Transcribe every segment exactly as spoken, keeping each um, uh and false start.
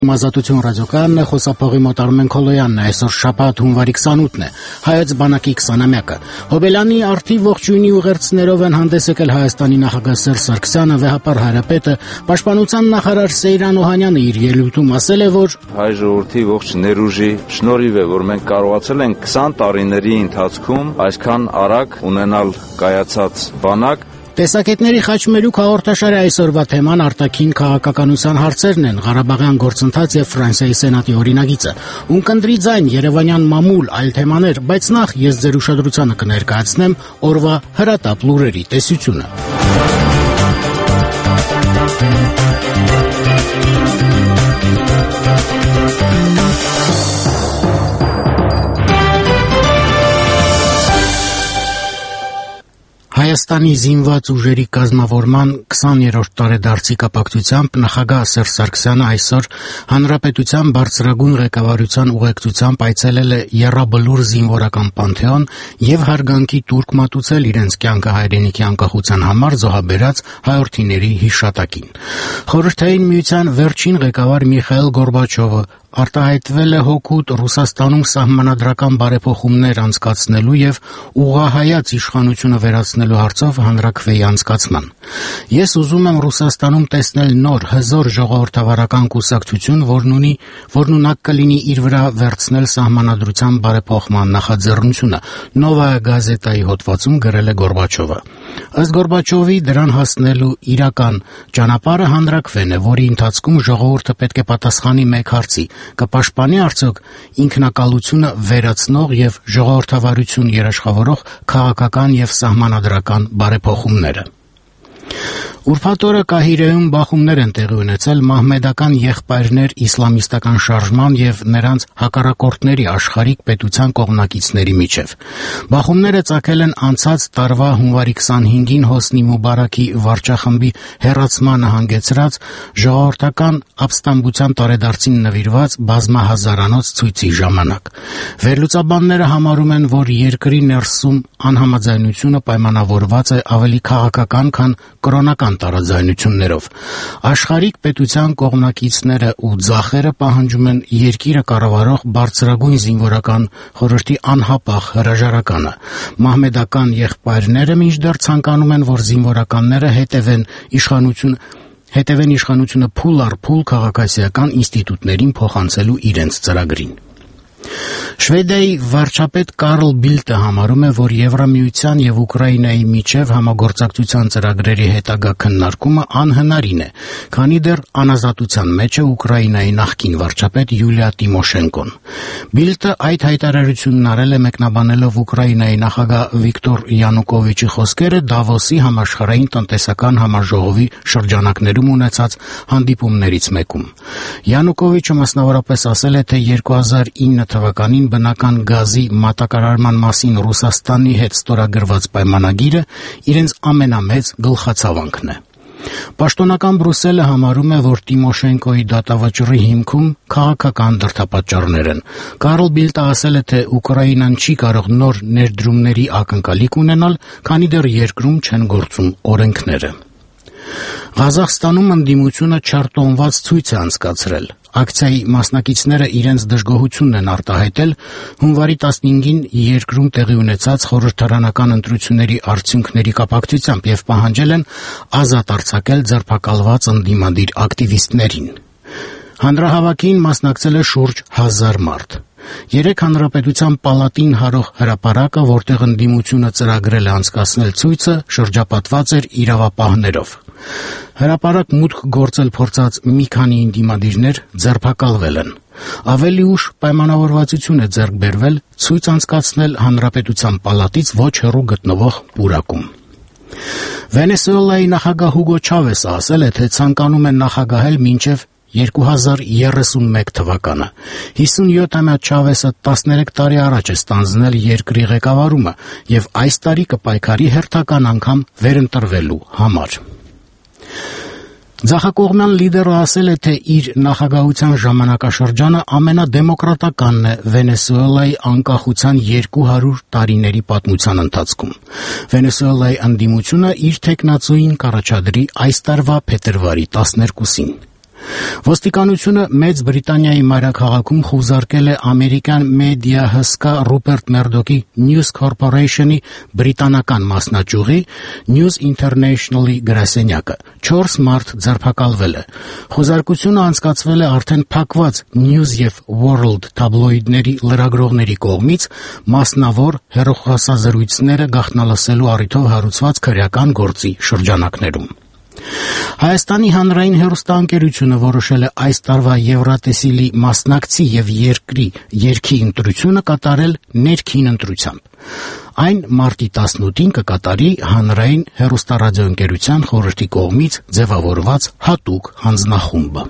Ազատություն ռադիոկայանն է, խոսափողի մոտ Արմեն Քոլոյանն է, այսօր շաբաթ հունվարի քսանութն է, հայոց բանակի քսանամյակը։ Հոբելյանի արդի ողջույնի ուղերձներով են հանդես եկել Հայաստանի նախագահ Սերժ Սարգսյանը, վեհապար հայրապետը, պաշտպանության նախարար Սեյրան Օհանյանը իր ելույթում ասել է, որ հայ ժողովրդի ողջ ներուժի շնորհիվ է, որ մենք կարողացել ենք քսան տարիների ընթացքում այսքան արագ ունենալ կայացած բանակ։ Տեսակետների խաչմերուկ հաղորդաշարի այսօրվա թեման արտաքին քաղաքականության հարցերն են, Ղարաբաղյան գործընթաց եւ Ֆրանսիայի սենատի օրինագիծը։ Ունկնդրի ձայն, Երևանյան մամուլ, այլ թեմաներ, բայց նախ ես ձեր ուշադրությանը կներկայացնեմ օրվա հրատապ լուրերի տեսությունը։ Հայաստանի զինված ուժերի կազմավորման քսաներորդ տարեդարձի կապակցությամբ նախագահ Սերժ Սարգսյանը այսօր Հանրապետության բարձրագույն ղեկավարության ուղեկցությամբ այցելել է Եռաբլուր զինվորական պանթեոն եւ հարգանքի տուրք մատուցել իրենց կյանքը հայրենիքի անկախության համար զոհաբերած հայրենիների հիշատակին։ Խորհրդային միության վերջին ղեկավար Միխայիլ Գորբաչովը արտահայտվել է հօգուտ Ռուսաստանում սահմանադրական բարեփոխումներ անցկացնելու եւ ուղղահայաց իշխանությունը վերացնելու հարցով հանրաքվեի անցկացման։ Ես ուզում եմ Ռուսաստանում տեսնել նոր հզոր ժողովրդավարական կուսակցություն, որն ունի, որն ունակ կլինի իր վրա վերցնել սահմանադրության բարեփոխման նախաձեռնությունը, Նովայա գազետայի հոդվածում գրել է Գորբաչովը։ Ըստ Գորբաչովի դրան հասնելու իրական ճանապարհը հանրաքվեն է, որի ընթացքում ժողովուրդը պետք է պատասխանի մեկ հարցի. կպաշտպանի արդյոք ինքնակալությունը վերացնող եւ ժողովրդավարություն երաշխավորող քաղաքական եւ սահմանադրական բարեփոխումները։ Ուրբաթ օրը Կահիրեում բախումներ են տեղի ունեցել մահմեդական եղբայրներ իսլամիստական շարժման եւ նրանց հակառակորդների աշխարհիկ պետության կողմնակիցների միջև։ Բախումները ծագել են անցած տարվա հունվարի քսանհինգին Հոսնի Մուբարակի վարչախմբի հեռացմանը հանգեցրած ժողովրդական ապստամբության տարեդարձին նվիրված բազմահազարանոց ցույցի ժամանակ։ Վերլուծաբանները համարում են, որ երկրի ներսում անհամաձայնությունը պայմանավորված է ավելի քաղաքական, քան կրոնական տարաձայնություններով։ Աշխարհիկ պետության կողմնակիցները ու ձախերը պահանջում են երկիրը կառավարող բարձրագույն զինվորական խորհրդի անհապաղ հրաժարականը։ Մահմեդական եղբայրները մինչդեռ ցանկանում են, որ զինվորականները հետևեն իշխանություն հետևեն իշխանությունը փուլ առ փուլ քաղաքացիական ինստիտուտներին փոխանցելու իրենց ծրագրին։ Շվեդիայի վարչապետ Կարլ Բիլտը համարում է, որ Եվրամիության եւ Ուկրաինայի միջև համագործակցության ծրագրերի հետագա քննարկումը անհնարին է, քանի դեռ անազատության մեջ է Ուկրաինայի նախկին վարչապետ Յուլիա Տիմոշենկոն։ Բիլտը այդ հայտարարությունն արել է մեկնաբանելով Ուկրաինայի նախագահ Վիկտոր Յանուկովիչի խոսքերը Դավոսի համաշխարհային տնտեսական համաժողովի շրջանակներում ունեցած հանդիպումներից մեկում։ Յանուկովիչը մասնավորապես ասել է, թե երկու հազար ինը թվականին բնական գազի մատակարարման մասին Ռուսաստանի հետ ստորագրված պայմանագիրը իրենց ամենամեծ գլխացավանքն է։ Պաշտոնական Բրուսելը համարում է, որ Տիմոշենկոյի դատավճռի հիմքում քաղաքական դրդապատճառներ են։ Կարլ Բիլտը ասել է, թե Ուկրաինան չի կարող նոր ներդրումների ակնկալիք ունենալ, քանի դեռ երկրում չեն գործում օրենքները։ Ղազախստանում ընդդիմությունը չարտոնված ցույց է անցկացրել։ Ակցիայի մասնակիցները իրենց դժգոհությունն են արտահայտել հունվարի տասնհինգին երկրում տեղի ունեցած խորհրդարանական ընտրությունների արդյունքների կապակցությամբ եւ պահանջել են ազատ արձակել ձերբակալված ընդդիմադիր ակտիվիստներին։ Հանրահավաքին մասնակցել է շուրջ հազար մարդ։ Երեք հանրապետության պալատին հարող հրապարակը, որտեղ ընդդիմությունը ծրագրել է անցկացնել ցույցը, շրջապատված էր իրավապահներով։ Հրապարակ մուտք գործել փորձած մի քանի ընդդիմադիրներ ձերբակալվել են։ Ավելի ուշ պայմանավորվածություն է ձեռք բերվել ցույց անցկացնել հանրապետության պալատից ոչ հեռու գտնվող պուրակում։ Վենեսուելայի նախագահ Հուգո Չավեսը ասել է, թե ցանկանում են նախագահել մինչև երկու հազար երեսունմեկ թվականը։ հիսունյոթամյա Չավեսը տասներեք տարի առաջ է ստանձնել երկրի ղեկավարումը եւ այս տարի կպայքարի հերթական անգամ վերընտրվելու համար։ Ձախակողմյան լիդերը ասել է, թե իր նախագահության ժամանակաշրջանը ամենադեմոկրատականն է Վենեսուելայի անկախության երկու հարյուր տարիների պատմության ընթացքում։ Վենեսուելայի ընդդիմությունը իր թեկնածուին կառաջադրի այս տարվա փետրվարի տասներկուսին։ Ոստիկանությունը Մեծ Բրիտանիայի մայրաքաղաքում խուզարկել է ամերիկյան մեդիա հսկա Ռուպերտ Մերդոկի News Corporation-ի բրիտանական մասնաճյուղի News International-ի գրասենյակը։ չորս մարդ ձերբակալվել է։ Խուզարկությունը անցկացվել է արդեն փակված News եւ World թաբլոիդների լրագրողների կողմից մասնավոր հեռուստազրույցները գաղտնալսելու առիթով հարուցված քրեական գործի շրջանակներում։ Հայաստանի հանրային հեռուստաընկերությունը որոշել է այս տարվա Եվրատեսիլի մասնակցի եւ երկրի երգի ընտրությունը կատարել ներքին ընտրությամբ։ Այն մարտի տասնութին կկատարի հանրային հեռուստարադիոընկերության խորհրդի կողմից ձևավորված հատուկ հանձնախումբը։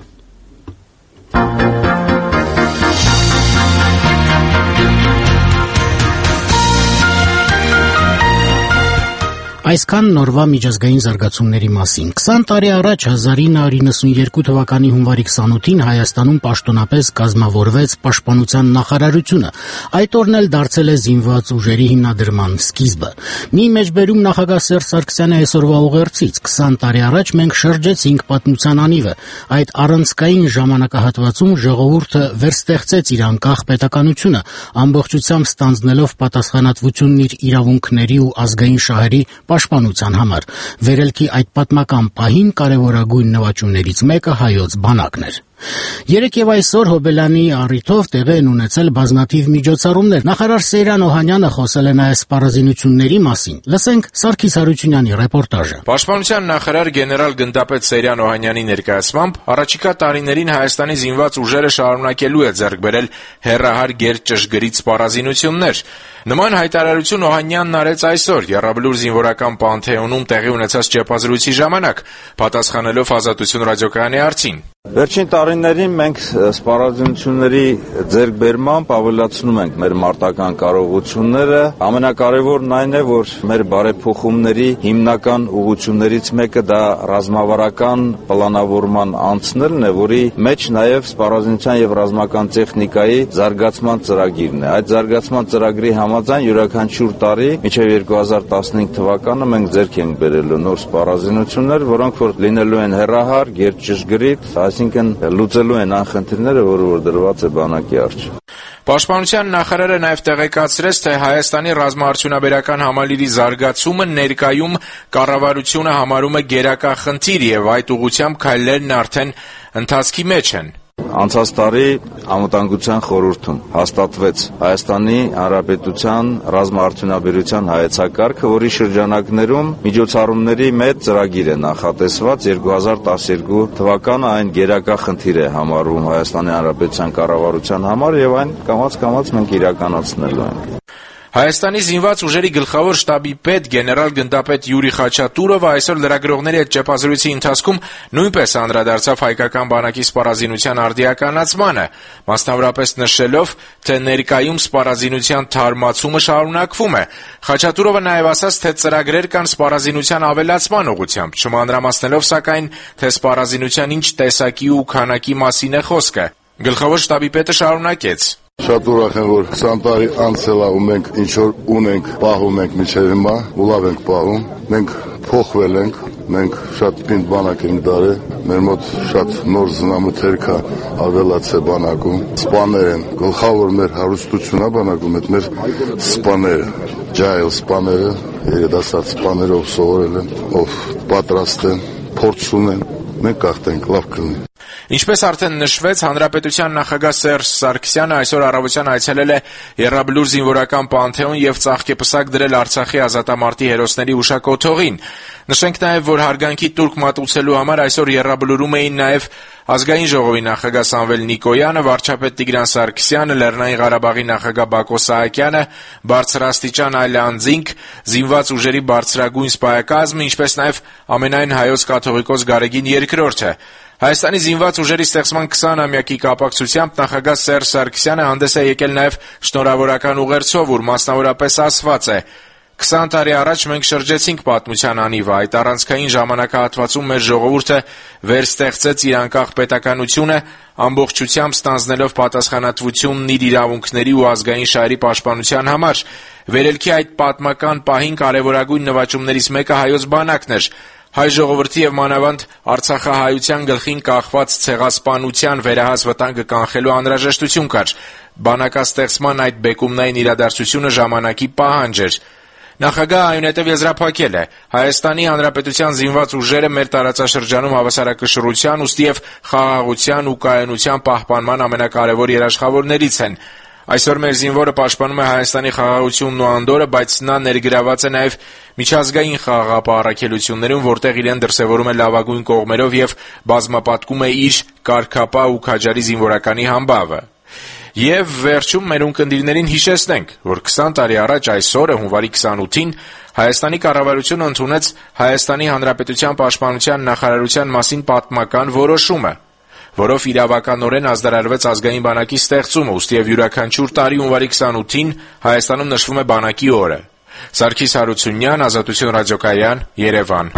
Այսքան նորվա միջազգային զարգացումների մասին։ քսան տարի առաջ հազար ինը հարյուր նվաթ թվականի հունվարի քսանութին Հայաստանում պաշտոնապես կազմավորվեց Պաշտպանության նախարարությունը։ Այդ օրն էլ դարձել է զինված ուժերի հիմնադրման սկիզբը։ Մի մեջբերում նախագահ Սերժ Սարգսյանի այսօրվա ուղերձից քսան տարի առաջ մենք շրջեցինք պատմության անիվը։ Այդ առանցքային ժամանակահատվածում ժողովուրդը վերստեղծեց իր անկախ պետականությունը, ամբողջությամբ ստանձնելով պատասխանատվությունն իր իրավունքների ու ազգային շահերի պաշտպանության համար։ Վերելքի այդ պատմական պահին կարևորագույն նվաճումներից մեկը հայոց բանակն էր։ Երեկ եւ այսօր Հոբելյանի առիթով տեղի են ունեցել բազմաթիվ միջոցառումներ։ Նախարար Սեյրան Օհանյանը խոսել է նաեւ սպառազինությունների մասին։ Լսենք Սարգիս Հարությունյանի ռեպորտաժը։ Պաշտպանության նախարար գեներալ գնդապետ Սեյրան Օհանյանի ներկայացմամբ առաջիկա տարիներին Հայաստանի զինված ուժերը շարունակելու է ձեռք բերել հեռահար գերճշգրիտ սպառազինություններ։ Նման հայտարարություն Օհանյանն արեց այսօր Եռաբլուր զինվորական պանթեոնում տեղի ունեցած ճեպազրույցի ժամանակ, պատասխանելով Ազատություն ռադիոկայանի հարցին։ Վերջին տարիներին մենք սպառազինությունների ձեռքբերմամբ ավելացնում ենք մեր մարտական կարողությունները։ Ամենակարևորն այն է, որ մեր բարեփոխումների հիմնական ուղղություններից մեկը դա ռազմավարական պլանավորման անցնելն է, որի մեջ նաև սպառազինության եւ ռազմական տեխնիկայի զարգացման ծրագիրն է։ Այդ զարգացման ծրագրի համաձայն յուրաքանչյուր տարի մինչև երկու հազար տասնհինգ թվականը մենք ձեռք ենք բերելու նոր սպառազինություններ, որոնք որ լինելու են հեռահար, գերճշգրիտ, այսինքն լուծելու են անխնդիրները, որը որ դրված է բանակի առջ։ Պաշտպանության նախարարը նաև տեղեկացրեց, թե Հայաստանի ռազմաարդյունաբերական համալիրի զարգացումը ներկայում կառավարությունը համարում է գերակա խնդիր եւ այդ ուղղությամբ քայլերն արդեն ընթացքի մեջ են։ Անցած տարի Անվտանգության խորհրդում հաստատվեց Հայաստանի Հանրապետության ռազմաարդյունաբերության հայեցակարգը, որի շրջանակներում միջոցառումների մեծ ծրագիր է նախատեսված երկու հազար տասներկու թվականը այն գերակա խնդիր է համարվում Հայաստանի Հանրապետության կառավարության համար եւ այն կամաց-կամաց մենք իրականացնելու ենք։ Հայաստանի զինված ուժերի գլխավոր շտաբի պետ գեներալ գնդապետ Յուրի Խաչատուրովը այսօր լրագրողների հետ ճեպազրույցի ընթացքում նույնպես անդրադարձավ հայկական բանակի սպառազինության արդիականացմանը, մասնավորապես նշելով, թե ներկայում սպառազինության թարմացումը շարունակվում է։ Խաչատուրովը նաև ասաց, թե ծրագրեր կան սպառազինության ավելացման ուղղությամբ, չմանրամասնելով սակայն, թե սպառազինության ինչ տեսակի ու քանակի մասին է խոսքը։ Գլխավոր շտաբի պետը շարունակեց. Շատ ուրախ եմ, որ քսան տարի անցել է ու մենք ինչ որ ունենք, պահում ենք մինչև հիմա, ու լավ ենք պահում։ Մենք փոխվել ենք, մենք շատ պինդ բանակ ենք դարել, մեր մոտ շատ նոր զնամթեր կա ավելացե բանակում։ Սպաներ են, գլխավոր մեր հարստությունն է բանակում, այդ մեր սպաները, ջայլ սպաները, երիտասարդ սպաները, ով սովորել են, ով պատրաստ են, փորձ ունեն, մենք կախտենք, լավ կլինի։ Ինչպես արդեն նշվեց, Հանրապետության նախագահ Սերժ Սարգսյանը այսօր առավոտյան այցելել է Եռաբլուր զինվորական պանթեոն եւ ծաղկեպսակ դրել Արցախի ազատամարտի հերոսների հուշակոթողին։ Նշենք նաեւ, որ հարգանքի տուրք մատուցելու համար այսօր Եռաբլուրում էին նաեւ Ազգային ժողովի նախագահ Սամվել Նիկոյանը, վարչապետ Տիգրան Սարգսյանը, Լեռնային Ղարաբաղի նախագահ Բակո Սահակյանը, բարձրաստիճան այլ անձինք, զինված ուժերի բարձրագույն սպայակազմը, ինչպես նաեւ ամենայն հայոց կաթողիկոս Գարեգին երկրորդը։ Հայաստանի զինված ուժերի ստեղծման քսանամյակի կապակցությամբ նախագահ Սերժ Սարգսյանը հանդես է եկել նաև շնորհավորական ուղերձով, ուր մասնավորապես ասված է. «Քսան տարի առաջ մենք շրջեցինք պատմության անիվը, այդ առանցքային ժամանակահատվածում մեր ժողովուրդը վերստեղծեց իր անկախ պետականությունը, ամբողջությամբ ստանձնելով պատասխանատվությունն իր իրավունքների ու ազգային շահերի պաշտպանության համար։ Վերելքի այդ պատմական պահին կարևորագույն նվաճումներից մեկը հայոց բանակն էր։ Հայ ժողովրդի եւ մանավանդ արցախահայության գլխին կախված ցեղասպանության վերահաս վտանգը կանխելու անհրաժեշտություն կար։ Բանակաստեղծման այդ բեկումնային իրադարձությունը ժամանակի պահանջ էր։ Նախագահը այնուհետև եզրափակել է. Հայաստանի Հանրապետության զինված ուժերը մեր տարածաշրջանում հավասարակշռության, ուստի եւ խաղաղության ու կայունության պահպանման ամենակարևոր երաշխավորներից են։ Այսօր մեր զինվորը պաշտպանում է Հայաստանի խաղաղությունն ու անդորրը, բայց նա ներգրաված է նաև միջազգային խաղաղապահ առաքելություններում, որտեղ իրեն դրսևորում է լավագույն կողմերով եւ բազմապատկում է իր կարգապահ ու քաջարի զինվորականի համբավը։ Եվ վերջում մեր ունկնդիրներին հիշեցնենք, որ քսան տարի առաջ այսօրը հունվարի քսանութին Հայաստանի կառավարությունը ընդունեց Հայաստանի Հանրապետության պաշտպանության նախարարության մասին պատմական որոշումը, որով իրավականորեն ազդարարվեց ազգային բանակի ստեղծումը, ուստի եւ յուրաքանչյուր տարի հունվարի քսանութին Հայաստանում նշվում է բանակի օրը։ Սարգիս Հարությունյան, Ազատություն ռադիոկայան, Երևան։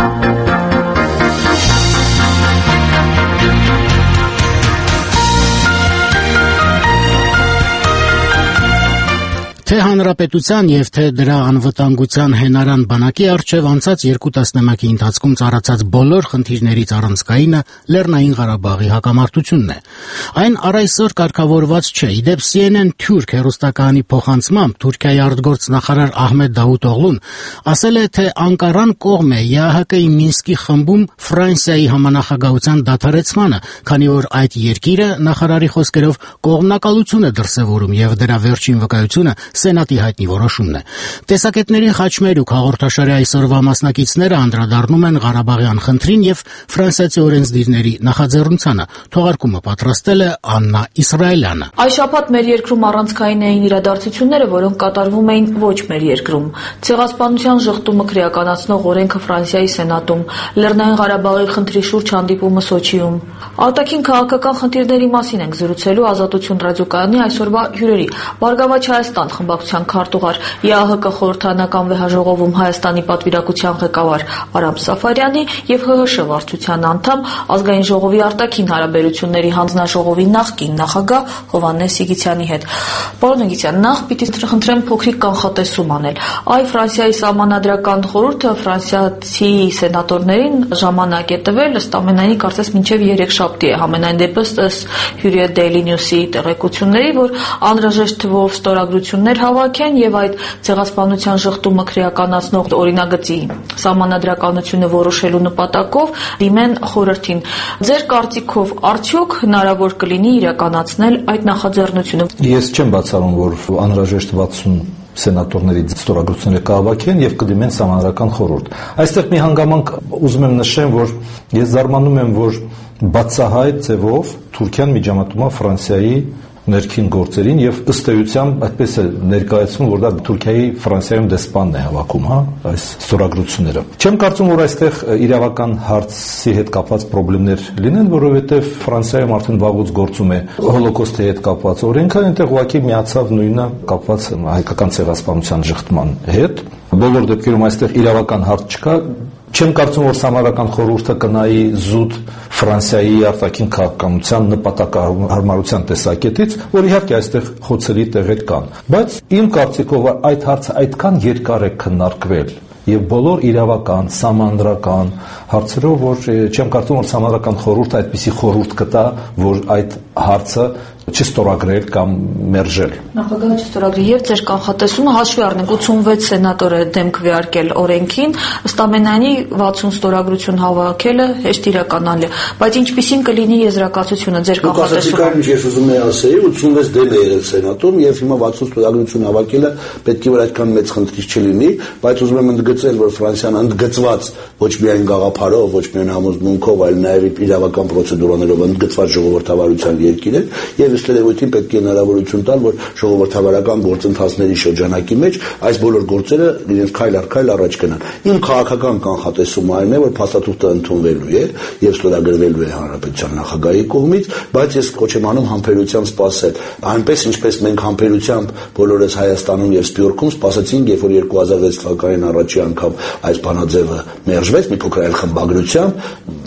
Թե հանրապետության եւ թե դրա անվտանգության հենարան բանակի առջեւ անցած երկու տասնամյակի ընթացքում ծառացած բոլոր խնդիրներից առանցքայինը Լեռնային Ղարաբաղի հակամարտությունն է։ Այն առայսօր կարգավորված չէ։ Իդեպ C N N թուրք հեռուստակայանի փոխանցմամբ Թուրքիայի արտգործնախարար Ահմեդ Դավուտօղլուն ասել է, թե Անկարան կողմ է Ե Ահ Կի Մինսկի խմբում Ֆրանսիայի համանախագահության դադարեցմանը, քանի որ այդ երկիրը նախարարի խոսքերով կողմնակալություն է դրսևորում եւ դրա վերջին վկայությունը Սենատի հայտնի որոշումն է։ Տեսակետների խաչմերուկ հաղորդաշարի այսօրվա մասնակիցները անդրադառնում են Ղարաբաղյան խնդրին եւ ֆրանսիացի օրենսդիրների նախաձեռնությանը։ Թողարկումը պատրաստել է Աննա Իսրայելյանը։ Այս շաբաթ մեր երկրում առանցքային էին իրադարձությունները, որոնք կատարվում էին ոչ մեր երկրում։ Ցեղասպանության ժխտումը քրեականացնող օրենքը Ֆրանսիայի Սենատում, Լեռնային Ղարաբաղի խնդրի շուրջ հանդիպումը Սոչիում։ Արտաքին քաղաքական խնդիրների մասին ենք զրուցելու Ազատություն ռադիոկայանի այսօրվա հյուրերի։ Բարգավաճ Հայաստան խմբակցության քարտուղար Ե Ահ Կը խորհրդարանական վեհաժողովում Հայաստանի պատվիրակության ղեկավար Արամ Սաֆարյանի եւ Հ Հ Շ վարչության անդամ ազգային ժողովի արտաքին հարաբերությունների հանձնաժողովի նախկին նախագահ Հովհաննես Սիգիցյանի հետ։ Պարոն Սիգիցյան, նախ պիտի խնդրեմ փոքրիկ կանխատեսում անել։ Այ Ֆրանսիայի սահմանադրական խորհուրդը ֆրանսիացի սենատորներին ժամանակ է տվել, ըստ ամենայնի կարծես մինչև երեքշաբթի է, համենայն դեպս ըստ Hürriyet Daily News-ի տեղեկությունների, որ անհրաժեշտ թվով ստորագրություններ հավաքեն եւ այդ ցեղասպանության ժխտումը քրեականացնող օրինագծի սահմանադրականությունը որոշելու նպատակով դիմեն խորհրդին։ Ձեր կարծիքով արդյոք հնարավոր կլինի իրականացնել այդ նախաձեռնությունը։ Ես չեմ բացառում, որ անհրաժեշտ վաթսուն սենատորների ստորագրությունները կհավաքեն եւ կդիմեն սահմանադրական խորհուրդ։ Այստեղ մի հանգամանք ուզում եմ նշեմ, որ ես զարմանում եմ, որ բացահայտ ձևով Թուրքիան միջամտում է Ֆրանսիայի ներքին գործերին եւ ըստ էության այդպես է ներկայացվում, որ դա Թուրքիայի Ֆրանսիայում դեսպանն է հավաքում, հա, այս ստորագրությունները։ Չեմ կարծում, որ այստեղ իրավական հարցի հետ կապված խնդիրներ լինեն, որովհետեւ Ֆրանսիայում արդեն վաղուց գործում է հոլոկոստի հետ կապված օրենքը, այնտեղ ուղղակի միացավ նույնը կապված հայկական ցեղասպանության ժխտման հետ։ Բոլոր դեպքերում այստեղ իրավական հարց չկա։ Չեմ կարծում, որ Սահմանադրական խորհուրդը կնայի զուտ Ֆրանսիայի արտաքին քաղաքականության նպատակահարմարության տեսակետից, որ իհարկե այստեղ խոցելի տեղեր կան, բայց իմ կարծիքով այդ հարցը այդքան երկար է քննարկվել եւ բոլոր իրավական, սահմանադրական հարցերով, որ չեմ կարծում, որ Սահմանադրական խորհուրդը այդպիսի խորհուրդ կտա, որ այդ հարցը չստորագրել կամ մերժել։ Նախագահը չստորագրի եւ ձեր կանխատեսումը հաշվի առնենք ութսունվեց սենատորը դեմ քվեարկել օրենքին, ըստ ամենայնի վաթսուն ստորագրություն հավաքելը հեշտ իրականալ է, բայց ինչպիսին կլինի եզրակացությունը ձեր կանխատեսումը։ Ես ուզում եմ ասել, ութսունվեց դեմ է եղել սենատում եւ հիմա վաթսուն ստորագրություն հավաքելը պետք է որ այդքան մեծ խնդիր չլինի, բայց ուզում եմ ընդգծել, որ Ֆրանսիան ընդգծված ոչ միայն գաղափարով, ոչ միայն համոզմունքով, այլ նաեւ իրավական պրոցեդուրաներով ընդգծված ժողովրդավարության երկիր է եւ ըստ երևույթին պետք է հնարավորություն տալ, որ ժողովրդավարական գործընթացների շրջանակի մեջ այս բոլոր գործերը իրենց քայլ առ քայլ առաջ գնան։ Իմ քաղաքական կանխատեսումը այն է, որ փաստաթուղթը ընդունվելու է եւ ստորագրվելու է հանրապետության նախագահի կողմից, բայց ես կոչ եմ անում համբերությամբ սպասել։ Այնպես ինչպես մենք համբերությամբ բոլորս Հայաստանում եւ Սփյուռքում սպասեցինք, երբ որ երկու հազար վեց թվականին առաջի անգամ այս բանաձևը մերժվեց մի փոքր այլ խմբագրությամբ,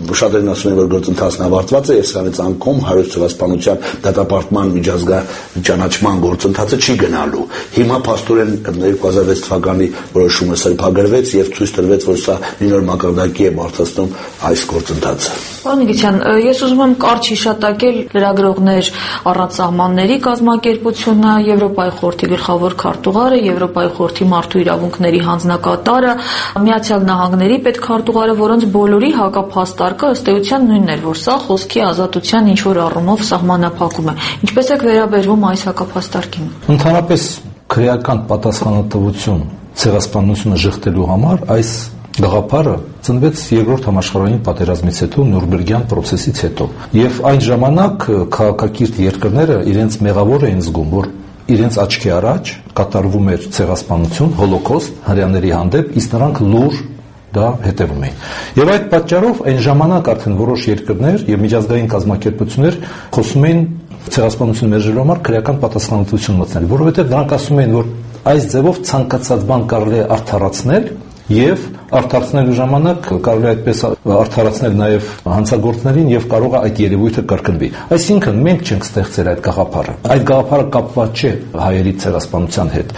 շատերն ասում են, որ գործընթացն ավարտված է եւ սրանից անկում հայոց ցեղասպանության դատապարտման միջազգային ճանաչման գործընթացը չի գնալու։ Հիմա փաստորեն երկու հազար վեց թվականի որոշումը սրբագրվեց եւ ցույց տրվեց, որ սա մի նոր մակարդակի է բարձրացնում այս գործընթացը։ Պարոն Նիգիցյան, ես ուզում եմ կարճ հիշատակել լրագրողներ առանց սահմանների կազմակերպությունը, Եվրոպայի խորհրդի գլխավոր քարտուղարը, Եվրոպայի խորհրդի մարդու իրավունքների հանձնակատարը, Միացյալ Նահանգների պետքարտուղարը, որոնց բոլորի հակափաստարկը ըստ էության նույնն էր, որ սա խոսքի ազատության ինչ որ առումով սահմանափակում է։ Ինչպես եք վերաբերվում այս հակափաստարկին։ Ընդհանրապես քրեական պատասխանատվություն ցեղասպանությունը շղթելու համար այս գաղափարը ծնվեց երկրորդ համաշխարհային պատերազմից հետո, Նյուրնբերգյան process-ից հետո, եւ այն ժամանակ քաղաքակիրթ երկրները իրենց մեղավոր էին զգում, որ իրենց աչքի առաջ կատարվում էր ցեղասպանություն, հոլոկոստ հрьяաների հանդեպ, իսկ նրանք լուր դա հետևում էին։ Եվ այդ պատճառով այն ժամանակ արդեն որոշ երկրներ եւ միջազգային կազմակերպություններ խոսում էին ցեղասպանություն մերժելու համար քրեական պատասխանատվություն մտնել, որովհետեւ նրանք ասում էին, որ այս ձևով ցանկացած բան կարելի է արդարացնել եւ արդարացնելու ժամանակ կարելի է այդպես արդարացնել նաեւ հանցագործներին եւ կարող է այդ երևույթը կրկնվի։ Այսինքն մենք չենք ստեղծել այդ գաղափարը։ Այդ գաղափարը կապված չէ հայերի ցեղասպանության հետ։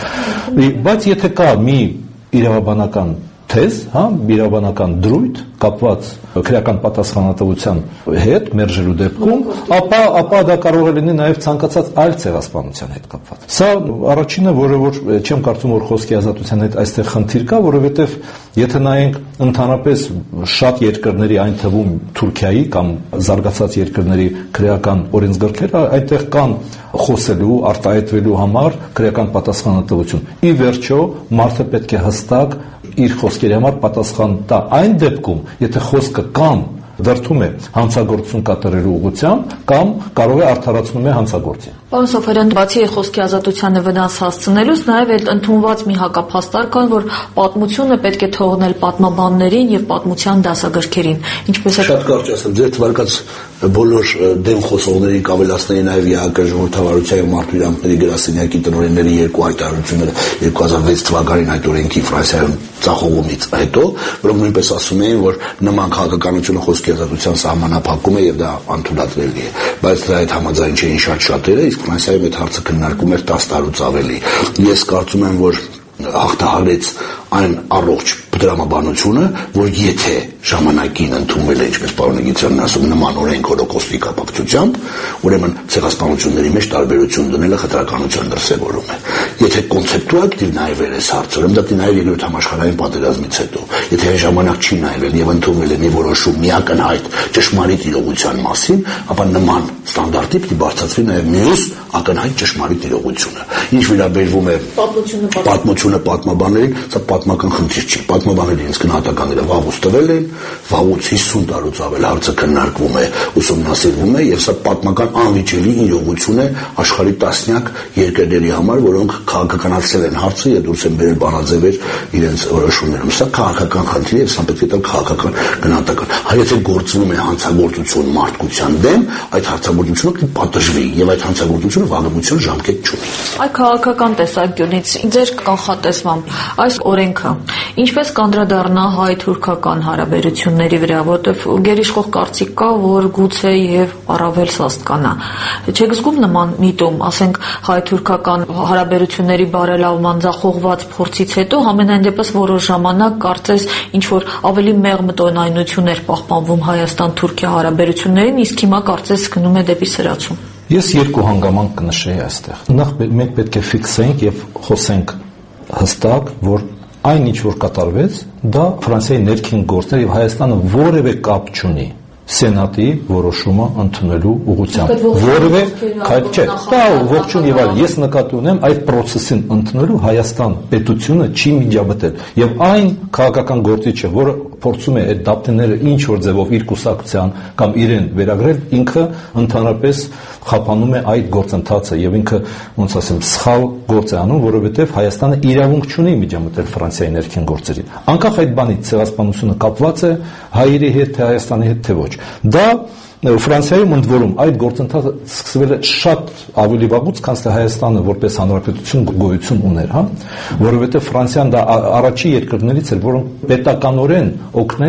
Բայց եթե կա մի իրավաբանական թեզ, հա, իրավաբանական դրույթ կապված քրեական պատասխանատվության հետ մերժելու դեպքում, ապա ապա դա կարող է լինի նաև ցանկացած այլ ցեղասպանության հետ կապված։ Սա առաջինը, որը որ չեմ կարծում, որ խոսքի ազատության հետ այստեղ խնդիր կա, որովհետև եթե նայենք ընդհանրապես շատ երկրների, այն թվում Թուրքիայի կամ զարգացած երկրների քրեական օրենսգրքերը, այնտեղ կան խոսելու, արտահայտվելու համար քրեական պատասխանատվություն։ Ի վերջո, մարդը պետք է հստակ իր խոսքերի համար պատասխան տա այն դեպքում, եթե խոսքը կամ դրդում է հանցագործություն կատարելու ուղղությամբ, կամ կարող է արդարացնում է հանցագործին։ Պարոն Սոֆարյան, բացի խոսքի ազատությանը վնաս հասցնելուց, նաև էլ ընդունված մի հակափաստարկ կան, որ պատմությունը պետք է թողնել պատմաբաններին եւ պատմության դասագրքերին։ Ինչպես է շատ կարճ ասեմ, ձեր թվարկած բոլոր դեմ խոսողներին կավելացնեի նաև ԵԱՀԿ ժողովրդավարության եւ մարդու իրավունքների գրասենյակի տնօրենների երկու հայտարարությունները երկու հազար վեց թվականին այդ օրենքի Ֆրանսիայում ծախողումից հետո, որոնք նույնպես ասում էին, որ նման քաղաքականությունը խոսքի ազատության սահմանափակում է եւ դա ընդունատվելի է, բայց դա այդ համաձայն չէին շատ շատերը, իսկ Ֆրանսիայում այդ հարցը քննարկում էր տասը տարուց ավելի։ Ես կարծում եմ, որ հաղթահարեց այն առողջ դրամաբանությունը, որ եթե ժամանակին ընդունվել է, ինչպես պարոն Նիգիցյանն ասում, նման օրենք հոլոկոստի կապակցությամբ, ուրեմն ցեղասպանությունների մեջ տարբերություն դնելը խտրականության դրսևորում է։ Եթե կոնցեպտուալ նայվել է հարցը, ուրեմն դա նայել երկրորդ համաշխարհային պատերազմից հետո, եթե այն ժամանակ չի նայվել եւ ընդունվել է մի որոշում միակնհայտ ճշմարիտ իրողության մասին, ապա նման ստանդարտի պիտի բարձրացվի նաեւ մյուս ակնհայտ ճշմարիտ իրողությունը։ Ինչ վերաբերվում է պատմությունը պատմաբաններին, սա պատմական խնդիր չի։ Պատմաբանները ինձ գնահատականները վաղուց տվել են, վաղուց հիսուն տարուց ավել հարցը քննարկվում է, ուսումնասիրվում է եւ սա պատմական անվիճելի իրողություն է աշխարհի տասնյակ երկրների համար, որոնք քաղաքականացրել են հարցը եւ դուրս են բերել բանաձևեր իրենց որոշումներում։ Սա քաղաքական խնդիր է, սա պետք է տալ քաղաքական գնահատական։ Հայ եթե գործվում է հանցագործություն մարդկության դեմ, այդ հանցագործությունը պատժվի եւ այդ հանցագործությունը վաղեմության ժամկետ չունի։ Այդ քաղաքական տեսանկյունից ձեր կանխատեսմամբ այս օրենքը ինչպես կանդրադառնա հայ-թուրքական հարաբերությունների վրա, որտեղ գերիշխող կարծիք կա, որ գուցե եւ առավել սաստկանա։ Չեք զգում նման միտում, ասենք հայ-թուրքական հարաբերությունների բարելավման ձախողված փորձից հետո համենայն դեպս որոշ ժամանակ կարծես ինչ որ ավելի մեղմ տոնայնություններ պահպանվում Հայաստան-Թուրքիա հարաբերություններին, իսկ հիմա կարծես գնում է դեպի սրացում։ Ես երկու հանգամանք կնշեի այստեղ։ Նախ մենք պետք է ֆիքսենք եւ խոսենք հստակ, որ այն ինչ որ կատարվեց, դա Ֆրանսիայի ներքին գործներ եւ Հայաստանը որևէ կապ չունի Սենատի որոշումը ընդունելու ուղղությամբ։ Որևէ քայլ չէ։ Դա ողջուն եւ այլ։ Ես նկատի ունեմ այդ process-ին ընդունելու Հայաստան պետությունը չի միջամտել եւ այն քաղաքական գործիչը, որը փորձում է այդ դապտերները ինչ որ ձևով իր կուսակցության կամ իրեն վերագրել, ինքը ընդհանրապես խափանում է այդ գործընթացը եւ ինքը ոնց ասեմ սխալ գործ է անում, որովհետեւ Հայաստանը իրավունք չունի միջամտել Ֆրանսիայի ներքին գործերին։ Անկախ այդ բանից ցեղասպանությունը կապված է հայերի հետ, թե Հայաստանի հետ, թե ոչ։ Դա Ֆրանսիայում ընդ որում այդ գործընթացը սկսվել է շատ ավելի վաղուց, քան թե Հայաստանը որպես հանրապետություն գոյություն ուներ, հա, որովհետև Ֆրանսիան դա առաջի երկրներից էր, որոնք պետականորեն օգնեց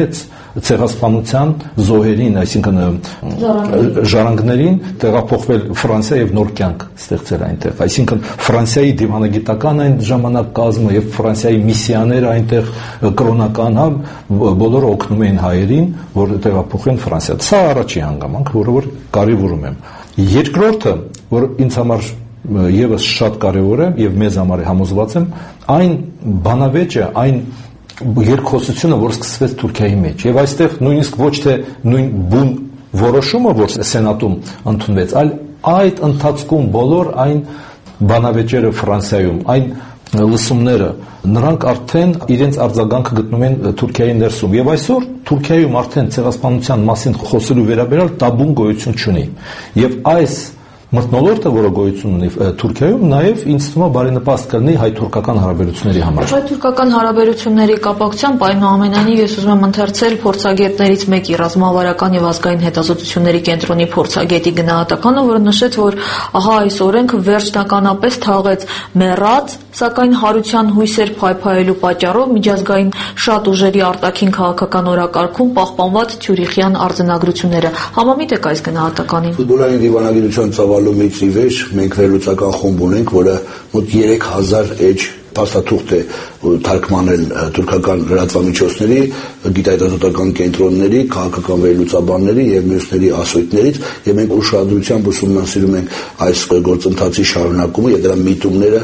ցեղասպանության զոհերին, այսինքն ժառանգներին տեղափոխվել Ֆրանսիա եւ նոր կյանք ստեղծել այնտեղ։ Այսինքն Ֆրանսիայի դիվանագիտական այն ժամանակ կազմը եւ Ֆրանսիայի միսիաները այնտեղ կրոնական, հա, բոլորը օգնում էին հայերին, որ տեղափոխեն Ֆրանսիա։ Սա առաջի հանգամանք, որը որ կարևորում եմ։ Երկրորդը, որ ինձ համար եւս շատ կարևոր է եւ մեզ համար համոզված եմ, այն բանավեճը, այն երկխոսությունը, որ սկսվեց Թուրքիայի մեջ, եւ այստեղ նույնիսկ ոչ թե նույն բուն որոշումը, որ սենատում ընդունվեց, այլ այդ ընթացքում բոլոր այն բանավեճերը Ֆրանսիայում, այն լսումները, նրանք արդեն իրենց արձագանքը գտնում են Թուրքիայի ներսում եւ այսօր Թուրքիայում արդեն ցեղասպանության մասին խոսելու վերաբերյալ տաբուն գոյություն չունի եւ այս մթնոլորտը, որը գոյություն ունի Թուրքիայում, նաև ինձ թվում է բարենպաստ կլինի հայ-թուրքական հարաբերությունների համար։ Հայ-թուրքական հարաբերությունների կապակցությամբ այնուամենայնիվ ես ուզում եմ ընթերցել փորձագետներից մեկի ռազմավարական եւ ազգային հետազոտությունների կենտրոնի փորձագետի գնահատականը, որը նշեց, որ ահա այս օրենքը վերջնականապես թաղեց մեռած, սակայն հարության հույսեր փայփայելու պատճառով միջազգային շատ ուժերի արտաքին քաղաքական օրակարգում պահպանված Ցյուրիխյան արձանագրությունները։ Համամիտ եք այս գնահատականին։ Ֆուտբոլային դիվանագիտության ծավալումից ի վեր մենք վերլուծական խումբ ունենք, որը մոտ երեք հազար էջ փաստաթուղթ է թարգմանել թուրքական լրատվամիջոցների, գիտահետազոտական կենտրոնների, քաղաքական վերլուծաբանների եւ մյուսների ասույթներից, եւ մենք ուշադրությամբ ուսումնասիրում ենք այս գործընթացի շարունակումը եւ դրա միտումները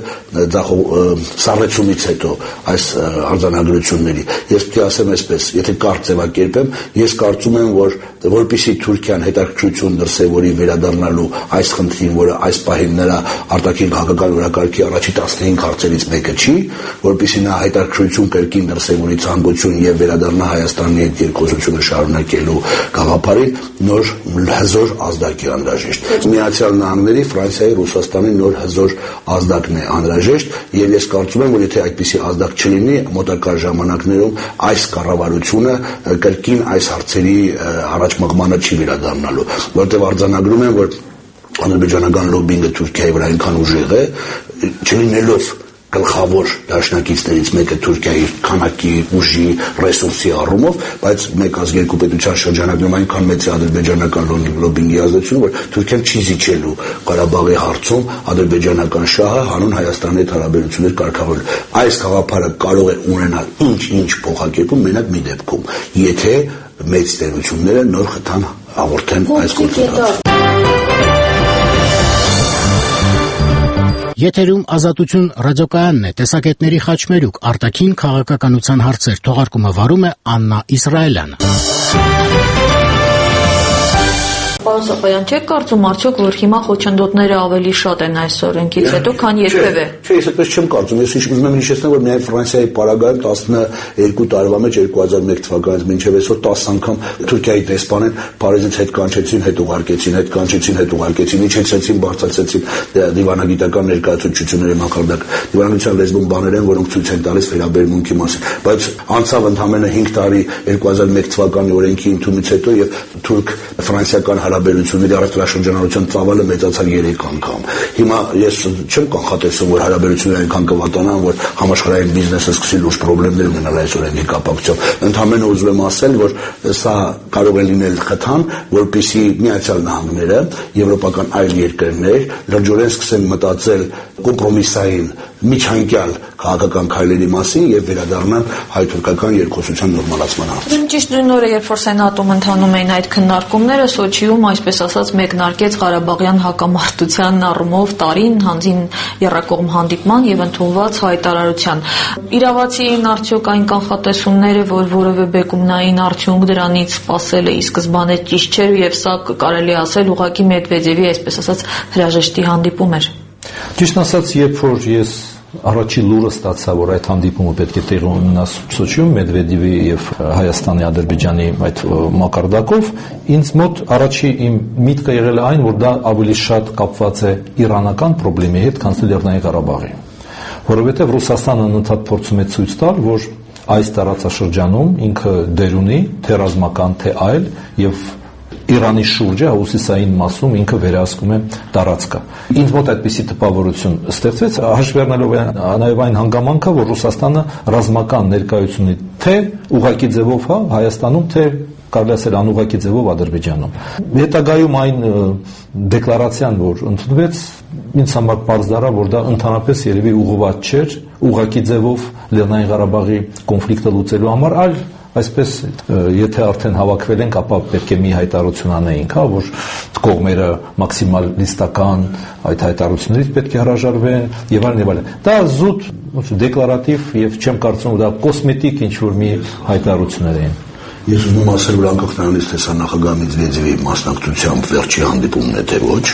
սառեցումից հետո այս արձանագրությունների։ Ես պիտի ասեմ այսպես, եթե կարճ ձևակերպեմ, ես կարծում եմ, որ որպեսզի Թուրքիան հետաքրքրություն դրսևորի վերադառնալու այս խնդրին, որը այս պահին նրա արտաքին քաղաքական օրակարգի առաջի տասնհինգ հարցերից մեկը չի, որպեսզի նա հետաքրքրություն կրկին դրսևորի ցանկություն եւ վերադառնա Հայաստանի հետ երկխոսությունը շարունակելու գաղափարին, նոր հզոր ազդակ է անհրաժեշտ։ Միացյալ Նահանգների, Ֆրանսիայի, Ռուսաստանի նոր հզոր ազդակն է անհրաժեշտ եւ ես կարծում եմ, որ եթե այդպիսի ազդակ չլինի, մոտակա ժամանակներում այս կառավարությունը կրկին այս հարցերի առաջ մղմանը չի վերադառնալու, որտեղ արձանագրում են, որ ադրբեջանական լոբինգը Թուրքիայի վրա այնքան ուժեղ է, չլինելով գլխավոր դաշնակիցներից մեկը Թուրքիայի քանակի, ուժի, ռեսուրսի առումով, բայց մեկ ազգ երկու պետության շրջանակներում այնքան մեծ է ադրբեջանական լոբինգի ազդեցությունը, որ Թուրքիան չի զիջելու Ղարաբաղի հարցում ադրբեջանական շահը հանուն Հայաստանի հետ հարաբերություններ կարգավորելու։ Այս գաղափարը կարող է ունենալ ինչ-ինչ փոխակերպում մենակ մի դեպքում, եթե մեծ տերությունները նոր խթան հաղորդեն այս գործընթացին։ Եթերում Ազատություն ռադիոկայանն է, տեսակետների խաչմերուկ, արտաքին քաղաքականության հարցեր, թողարկումը վարում է Աննա Իսրայելյանը։ Պարոն Սոխոյան, չեք կարծում արդյոք, որ հիմա խոչընդոտները ավելի շատ են այս օրենքից հետո, քան երբևէ։ Չէ, ես այդպես չեմ կարծում։ Ես ուզում եմ հիշեցնել, որ միայն Ֆրանսիայի պարագայում տասներկու տարվա մեջ երկու հազար մեկ թվականից մինչև այսօր տասը անգամ Թուրքիայի դեսպանեն Փարիզից հետ կանչեցին, հետ ուղարկեցին, հետ կանչեցին, հետ ուղարկեցին, իջեցին, բարձրացեցին դիվանագիտական ներկայացուցիչների մակարդակ։ Դիվանագիտության լեզվում բաներ են, որոնք ցույց են տալիս վերաբերմունքի մասին, բայց անցավ ընդամենը հինգ տարի երկու հազար մեկ թվականի օրենքի ընդունումից հետո եւ թուրք-ֆրանսիական հարաբերությունների առևտրաշրջանառության ծավալը մեծացավ երեք անգամ։ Հիմա ես չեմ կանխատեսում, որ հարաբերությունները այնքան կվատանան, որ համաշխարհային բիզնեսը սկսի լուրջ խնդիրներ ունենալ այս օրենքի կապակցությամբ։ Ընդհանրապես ուզում եմ ասել, որ սա կարող է լինել խթան, որպեսզի Միացյալ Նահանգները, եվրոպական այլ երկրներ լրջորեն սկսեն մտածել կոմպրոմիսային միջանկյալ քաղաքական քայլերի մասին եւ վերադառնան հայ-թուրքական երկխոսության նորմալացման հարցին։ Ճիշտ նույն օրը, երբ որ Սենատում ընթանում էին այդ քննարկումները, Սոչիում, այսպես ասած, մեկնարկեց Ղարաբաղյան հակամարտության առումով տարին հանձին եռակողմ հանդիպման եւ ընդունված հայտարարության։ Իրավացի արդյոք այն կանխատեսումները, որ որևէ բեկումնային արդյունք դրանից սպասել է, ի սկզբանե ճիշտ չէր եւ սա կարելի ասել ուղղակի Մեդվեդևի, այսպես ասած, հրաժեշտի հանդիպում էր։ Ճիշտ ասած, երբ որ ես առաջի լուրը ստացա, որ այդ հանդիպումը պետք է տեղի ունենա Սոչիում Մեդվեդևի եւ Հայաստանի, Ադրբեջանի այդ մակարդակով, ինձ մոտ առաջի իմ միտքը եղել է այն, որ դա ավելի շատ կապված է իրանական խնդրի հետ, քան Լեռնային Ղարաբաղի, որովհետեւ Ռուսաստանը անընդհատ փորձում է ցույց տալ, որ այս տարածաշրջանում ինքը դեր ունի, թե ռազմական, թե այլ, եւ Իրանի շուրջը հյուսիսային մասում ինքը վերահսկում է տարածքը։ Ինձ մոտ այդպիսի տպավորություն ստեղծվեց, հաշվի առնելով նաև այն հանգամանքը, որ Ռուսաստանը ռազմական ներկայությունը թե ուղղակի ձևով հա Հայաստանում, թե կարելի ասել անուղղակի ձևով Ադրբեջանում։ Հետագայում այն դեկլարացիան, որ ընդունվեց, ինձ համար պարզ դառավ, որ դա ընդհանրապես երևի ուղղված չէր ուղղակի ձևով Լեռնային Ղարաբաղի կոնֆլիկտը լուծելու համար, այլ այսպես եթե արդեն հավաքվել ենք, ապա պետք է մի հայտարարություն անեինք, հա, որ կողմերը մաքսիմալիստական այդ հայտարարություններից պետք է հրաժարվեն եւ այլն եւ այլն։ Դա զուտ դեկլարատիվ եւ չեմ կարծում դա կոսմետիկ ինչ որ մի հայտարարություններ էին։ Ես ուզում եմ ասել, որ անկախ նրանից, թե սա նախագահ Մեդվեդևի մասնակցությամբ վերջի հանդիպումն է թե ոչ,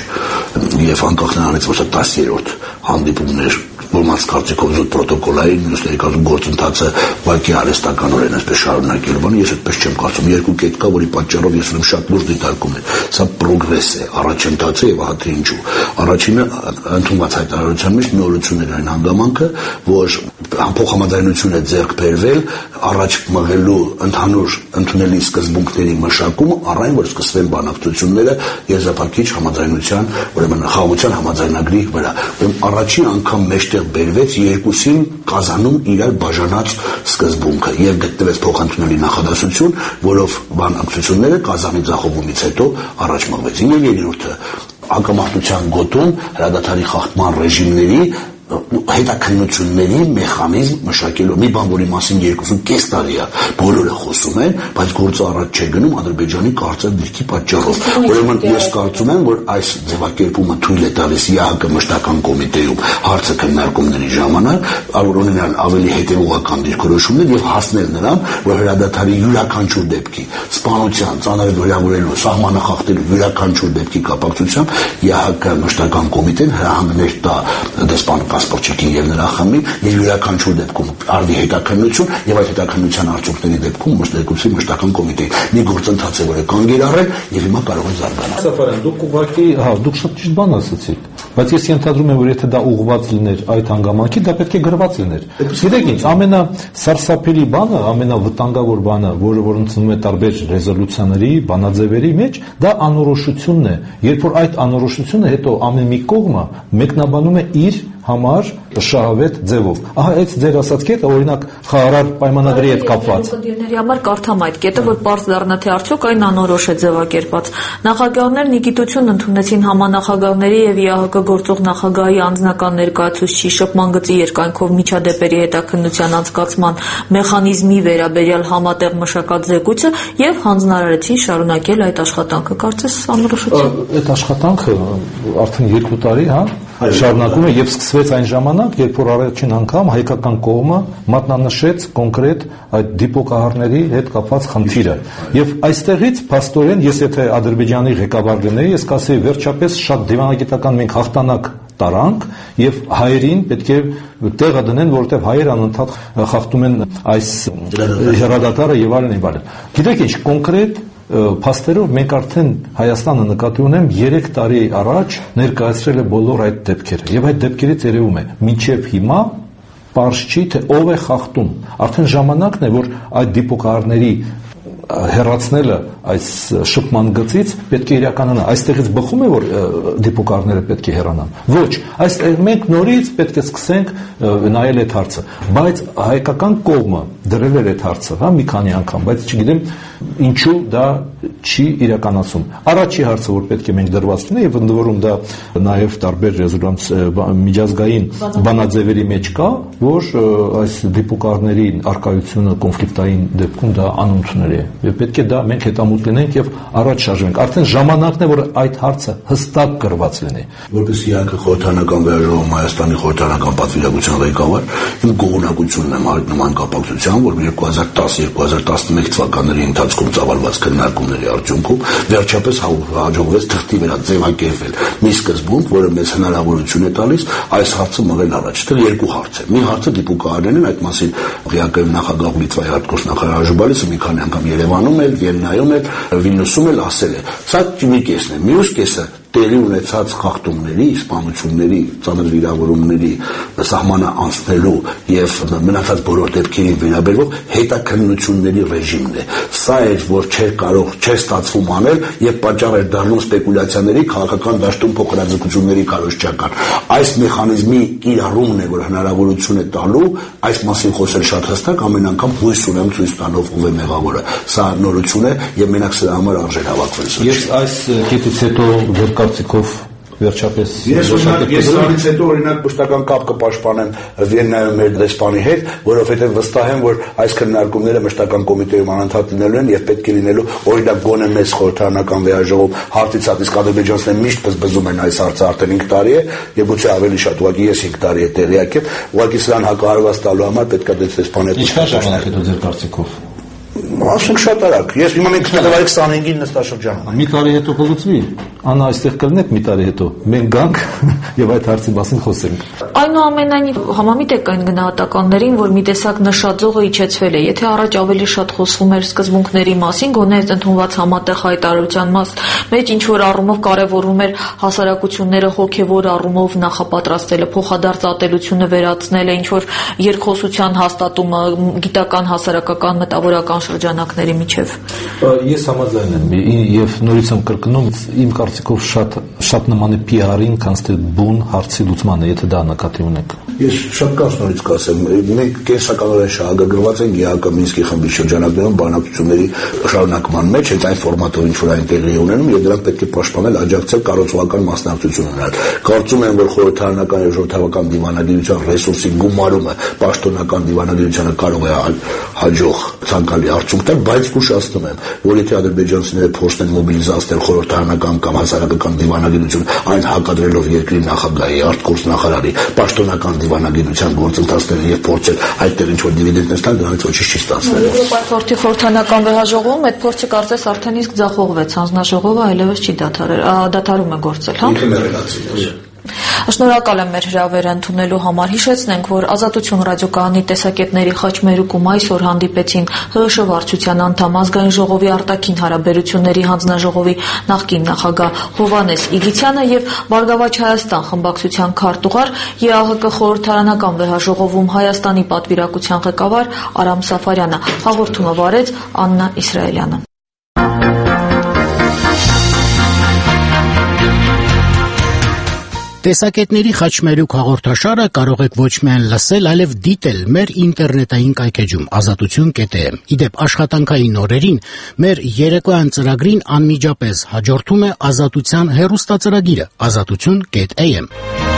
եւ անկախ նրանից, որ սա տասերորդ հանդիպումն էր, որոնց կարծիքով զուտ պրոտոկոլային, մյուսների կարծում գործընթացը վարկի արհեստականորեն այսպես շարունակելու բան, ես այդպես չեմ կարծում, երկու կետ կա, որի պատճառով ես ունեմ շատ լուրջ դիտարկում եմ։ Սա պրոգրես է, առաջընթաց է եւ ահա թե ինչու։ Առաջինը ընդունված հայտարարության մեջ նորություններ այն հանգամանքը, որ փոխհամաձայնություն է ձեռք բերվել առաջ մղելու ընդհանուր ընդունելի սկզբունքների մշակումը առայն որ սկսվեն բանակցությունները եզրափակիչ համաձայնության, ուրեմն խաղաղության համաձայնագրի վրա։ Ուրեմն առաջին անգամ մեջտեղ բերվեց երկուսին Կազանում իրար բաժանած սկզբունքը եւ գտնվեց փոխընդունելի նախադասություն, որով բանակցությունները Կազանի ձախողումից հետո առաջ մղվեցին։ Եվ երրորդը անկամարտության գոտում հրադադարի խախտման ռեժիմների հետաքննությունների մեխանիզմ մշակելու մի բան, որի մասին երկուսուն կես տարի է բոլորը խոսում են, բայց գործը առաջ չէ գնում Ադրբեջանի կարծրած դիրքի պատճառով։ Ուրեմն ես կարծում եմ, որ այս ձևակերպումը թույլ է տալիս ԵԱՀԿ մշտական կոմիտեում հարցը քննարկումների ժամանակ ունենալ ավելի հետևողական դիրքորոշումներ եւ հասնել նրան, որ հրադադարի յուրաքանչյուր դեպքի սպանության, ծանր վիրավորելու, սահմանը խախտելու յուրաքանչյուր դեպքի կապակցությամբ ԵԱՀԿ մշտական կոմիտեն հրահանգներ տա դեսպան Կասպարչիկին եւ նրա խմբին եւ յուրաքանչյուր դեպքում արդի հետաքննություն եւ այդ հետաքննության արդյունքների դեպքում մշտեկուցի մշտական կոմիտեի մի գործընթաց է, որը կանգիր առել եւ հիմա կարող է զարգանալ։ Սաֆարյան, դուք ուղղակի, հա, դուք շատ ճիշտ բան ասացիք, բայց ես ենթադրում եմ, որ եթե դա ուղղված լիներ այդ հանգամանքի, դա պետք է գրված լիներ։ Գիտեք ինչ, ամենասարսափելի բանը, ամենավտանգավոր բանը, որը որ ընդունում է տարբեր ռեզոլյուցիաների, բանաձևերի մեջ, դա անորոշությունն է, երբ որ այդ անորոշությունը հետո ամեն մի կողմը մեկնաբանում է իր համար շահավետ ձևով։ Ահա այդ ձեր ասած կետը օրինակ խաղաղ պայմանագրի հետ կապված։ Կնդիրների համար կարդամ այդ կետը, որ պարզ դառնա թե արդյոք այն անորոշ է ձևակերպած։ Նախագահներն իգիտություն ընդունեցին համանախագահների եւ ԵԱՀԿ գործող նախագահի անձնական ներկայացուցչի շփման գծի երկայնքով միջադեպերի հետաքննության անցկացման մեխանիզմի վերաբերյալ համատեղ մշակած զեկույցը եւ հանձնարարեցին շարունակել այդ աշխատանքը։ Կարծես անորոշություն։ Այդ աշխատանքը արդեն երկու տարի, հա, շարունակում է եւ սկսվեց այն ժամանակ, երբ որ առաջին անգամ հայկական կողմը մատնանշեց կոնկրետ այդ դիպոկահարների հետ կապված խնդիրը։ Եվ այստեղից փաստորեն ես եթե Ադրբեջանի ղեկավար լինեի, ես կասեի վերջապես շատ դիվանագիտական մենք հաղթանակ տարանք եւ հայերին պետք է տեղը դնեն, որովհետեւ հայերը անընդհատ խախտում են այս հրադադարը եւ այլն եւ այլն։ Գիտեք ինչ, կոնկրետ փաստերով մենք արդեն Հայաստանը նկատի ունեմ երեք տարի առաջ ներկայացրել է բոլոր այդ դեպքերը եւ այդ դեպքերից երևում է մինչեւ հիմա պարզ չի թե ով է խախտում։ Արդեն ժամանակն է, որ այդ դիպոկահարների հեռացնելը այս շփման գծից պետք է իրականանա։ Այստեղից բխում է, որ դիպոկահարները պետք է հեռանան։ Ոչ, այստեղ մենք նորից պետք է սկսենք նայել այդ հարցը, բայց հայկական կողմը դրել էր այդ հարցը, հա, մի քանի անգամ, բայց չգիտեմ ինչու դա չի իրականացում։ Առաջի հարցը, որ պետք է մենք դրված լինի եւ ընդ որում դա նաեւ տարբեր ռեզոլյուց միջազգային բանաձևերի մեջ կա, որ այս դիպոկահարների արկայությունը կոնֆլիկտային դեպքում դա անընդունել է։ Եվ պետք է դա մենք հետամուտ լինենք եւ առաջ շարժվենք։ Արդեն ժամանակն է, որ այդ հարցը հստակ գրված լինի։ Որպես ԵԱՀԿ խորհրդանական վերաբերում Հայաստանի խորհրդանական պատվիրակության ղեկավար, իմ գոհունակությունն եմ հայտնում կապակցությամբ, որ երկու հազար տասը երկու հազար տասնմեկ թվականների ընթացքում ծավալված քննարկումների արդյունքում վերջապես հաջողվեց թղթի վրա ձևակերպել մի սկզբունք, որը մեզ հնարավորություն է տալիս այս հարցը մղել առաջ։ Դա երկու հարց է։ Մի հարցը դիպոկահարներն են, այդ մասին ԵԱՀԿ նախագահ Լիտվայի արտգործնախարար Աժուբալիսը մի քանի անգամ Երևանում էլ, Վիեննայում էլ, Վիլնյուսում էլ ասել է։ Սա մի կեսն է։ Մյուս կեսը տեղի ունեցած խախտումների, սպանությունների, ծանր վիրավորումների սահմանը անցնելու եւ մնացած բոլոր դեպքերին վերաբերող հետաքննությունների ռեժիմն է։ Սա էր, որ չէր կարող, չէր ստացվում անել եւ պատճառ էր դառնում սպեկուլյացիաների, քաղաքական դաշտում փոխհրաձգությունների քարոզչական։ Այս մեխանիզմի կիրառումն է, որ հնարավորություն է տալու այս մասին խոսել շատ հստակ, ամեն անգամ հույս ունեմ ցույց տալով ով է մեղավորը։ Սա նորություն է եւ մենակ սրա համար արժեր հավաքվել։ Ես այս կետից հետո ձեր կարծիքով վերջապես ես ես դրանից հետո օրինակ մշտական կապ կպաշտպանեմ Վիեննայում մեր դեսպանի հետ, որովհետև վստահ եմ, որ այս քննարկումները մշտական կոմիտեում անընդհատ լինելու են եւ պետք է լինելու օրինակ գոնե մեծ խորհրդարանական վեաժողով հարցից հատ, իսկ ադրբեջանցիները միշտ բզբզում են այս հարցը արդեն հինգ տարի է եւ գուցե ավելի շատ, ուղղակի ես հինգ տարի է տեղյակ եմ, ուղղակի սրան հակահարված տալու համար պետք է դեսպանի հետ ինչքան ժամանակ հետո ձեր կարծիքով ասենք շատ արագ։ Ես հիմա մենք փետրվարի քսանհինգին նստաշրջանում։ Մի տարի հետո կլուծվի։ Անա այստեղ կլինեք մի տարի հետո։ Մենք գանք եւ այդ հարցի մասին խոսենք։ Այնուամենայնիվ համամիտ եք այն գնահատականներին, որ մի տեսակ նշաձողը իջեցվել է։ Եթե առաջ ավելի շատ խոսվում էր սկզբունքների մասին, գոնե այդ ընդունված համատեղ հայտարարության մեջ ինչ որ առումով կարևորվում էր հասարակությունները հոգեվոր առումով նախապատրաստելը, փոխադարձ ատելությունը վերացնելը, ինչ որ երկխոսության հաստատումը գիտական հասարակական մտավորական շրջանակների միջև։ Ես համաձայն եմ եւ նորից եմ կրկնում, իմ կարծիքով շատ շատ նման է պի ար-ին, քան թե բուն հարցի լուծմանը, եթե դա նկատի ունեք։ Ես շատ կան նորից կասեմ, մենք կենսականորեն շահագրգռված ենք ԵԱՀԿ Մինսկի խմբի շրջանակներում բանակցությունների շարունակման մեջ, հենց այն ֆորմատով ինչ որ այն տեղի ունենում եւ դրանք պետք է պաշտպանել, աջակցել, կառուցողական մասնակցություն ունենալ։ Կարծում եմ, որ խորհրդարանական եւ ժողովրդական դիվանագիտության ռեսուրսի գումարումը պաշտոնական դիվանագիտությանը կարող է հաջող ցանկալի արդյունք տալ, բայց ուշացնում եմ, որ եթե ադրբեջանցիները փորձեն մոբիլիզացնել խորհրդարանական կամ հասարակական դիվանագիտություն, այն հակադրելով երկրի նախագահի, արտգործ նախարարի, պաշտոնական դիվանագիտության գործընթացները եւ փորձել այդտեղ ինչ որ դիվիդենդ ստանալ, դրանից ոչինչ չի ստացվել։ Եվրոպայի խորհրդարանական վեհաժողովում այդ փորձը կարծես արդեն իսկ ձախողվեց, հանձնաժողովը այլևս չի դադարել, դադարում է գործել, հա։ Ինքը մերելացի է։ Շնորհակալ եմ մեր հրավերը ընդունելու համար։ Հիշեցնենք, որ Ազատություն ռադիոկայանի տեսակետների խաչմերուկում այսօր հանդիպեցին ՀՀՇ վարչության անդամ, ազգային ժողովի արտաքին հարաբերությունների հանձնաժողովի նախկին նախագահ Հովհաննես Իգիթյանը եւ Բարգավաճ Հայաստան խմբակցության քարտուղար, ԵԱՀԿ խորհրդարանական վեհաժողովում Հայաստանի պատվիրակության ղեկավար Արամ Սաֆարյանը։ Հաղորդումը վարեց Աննա Իսրայելյանը։ Տեսակետների խաչմերուկ հաղորդաշարը կարող եք ոչ միայն լսել, այլև դիտել մեր ինտերնետային կայքեջում ազատություն կետ է։ Իդեպ աշխատանքային օրերին մեր երեկոյան ծրագրին անմիջապես հաջորդում է Ազատության հեռուստածրագիրը ազատություն կետ է եմ։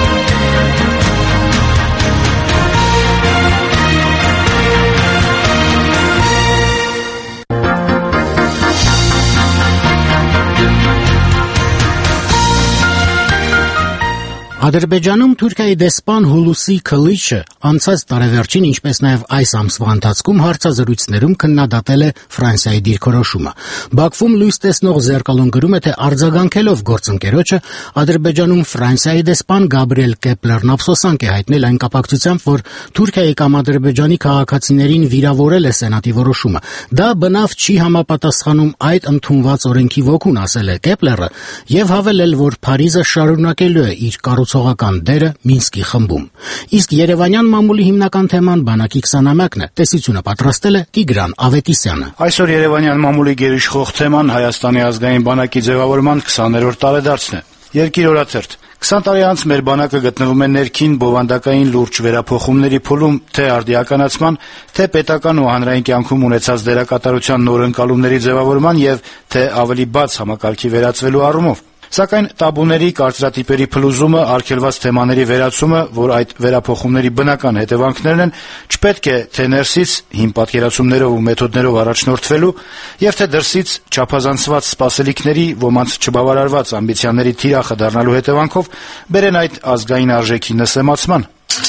Ադրբեջանում Թուրքիայի դեսպան Հուլուսի Քլիչը անցած տարեվերջին, ինչպես նաև այս ամսվա ընթացքում հարցազրույցներում քննադատել է Ֆրանսիայի դիրքորոշումը։ Բաքվում լույս տեսնող Զերկալուն գրում է, թե արձագանքելով գործընկերոջը Ադրբեջանում Ֆրանսիայի դեսպան Գաբրիել Կեպլերն ափսոսանք է հայտնել այն կապակցությամբ, որ Թուրքիայի կամ Ադրբեջանի քաղաքացիներին վիրավորել է Սենատի որոշումը։ Դա բնավ չի համապատասխանում այդ ընդունված օրենքի ոգուն, ասել է Կեպլերը, եւ հավելել, որ Փարիզը շարունակելու է իր կառուցողական դերը Մինսկի խմբում։ Իսկ Երևանյան մամուլի հիմնական թեման բանակի քսանամյակն է։ Տեսությունը պատրաստել է Տիգրան Ավետիսյանը։ Այսօր Երևանյան մամուլի գերիշխող թեման Հայաստանի ազգային բանակի ձևավորման քսաներորդ տարեդարձն է։ Երկիր օրաթերթ։ քսան տարի անց մեր բանակը գտնվում է ներքին բովանդակային լուրջ վերափոխումների փուլում, թե արդիականացման, թե պետական ու հանրային կյանքում ունեցած դերակատարության նոր ընկալումների ձևավորման եւ թե ավելի բաց համակարգի վերածվելու առումով։ Սակայն տաբուների, կարծրատիպերի փլուզումը, արգելված թեմաների վերացումը, որ այդ վերափոխումների բնական հետևանքներն են, չպետք է թե ներսից հիմ պատկերացումներով ու մեթոդներով առաջնորդվելու եւ թե դրսից չափազանցված սպասելիքների, ոմանց չբավարարված ամբիցիաների թիրախը դառնալու հետևանքով բերեն այդ ազգային արժեքի նսեմացման։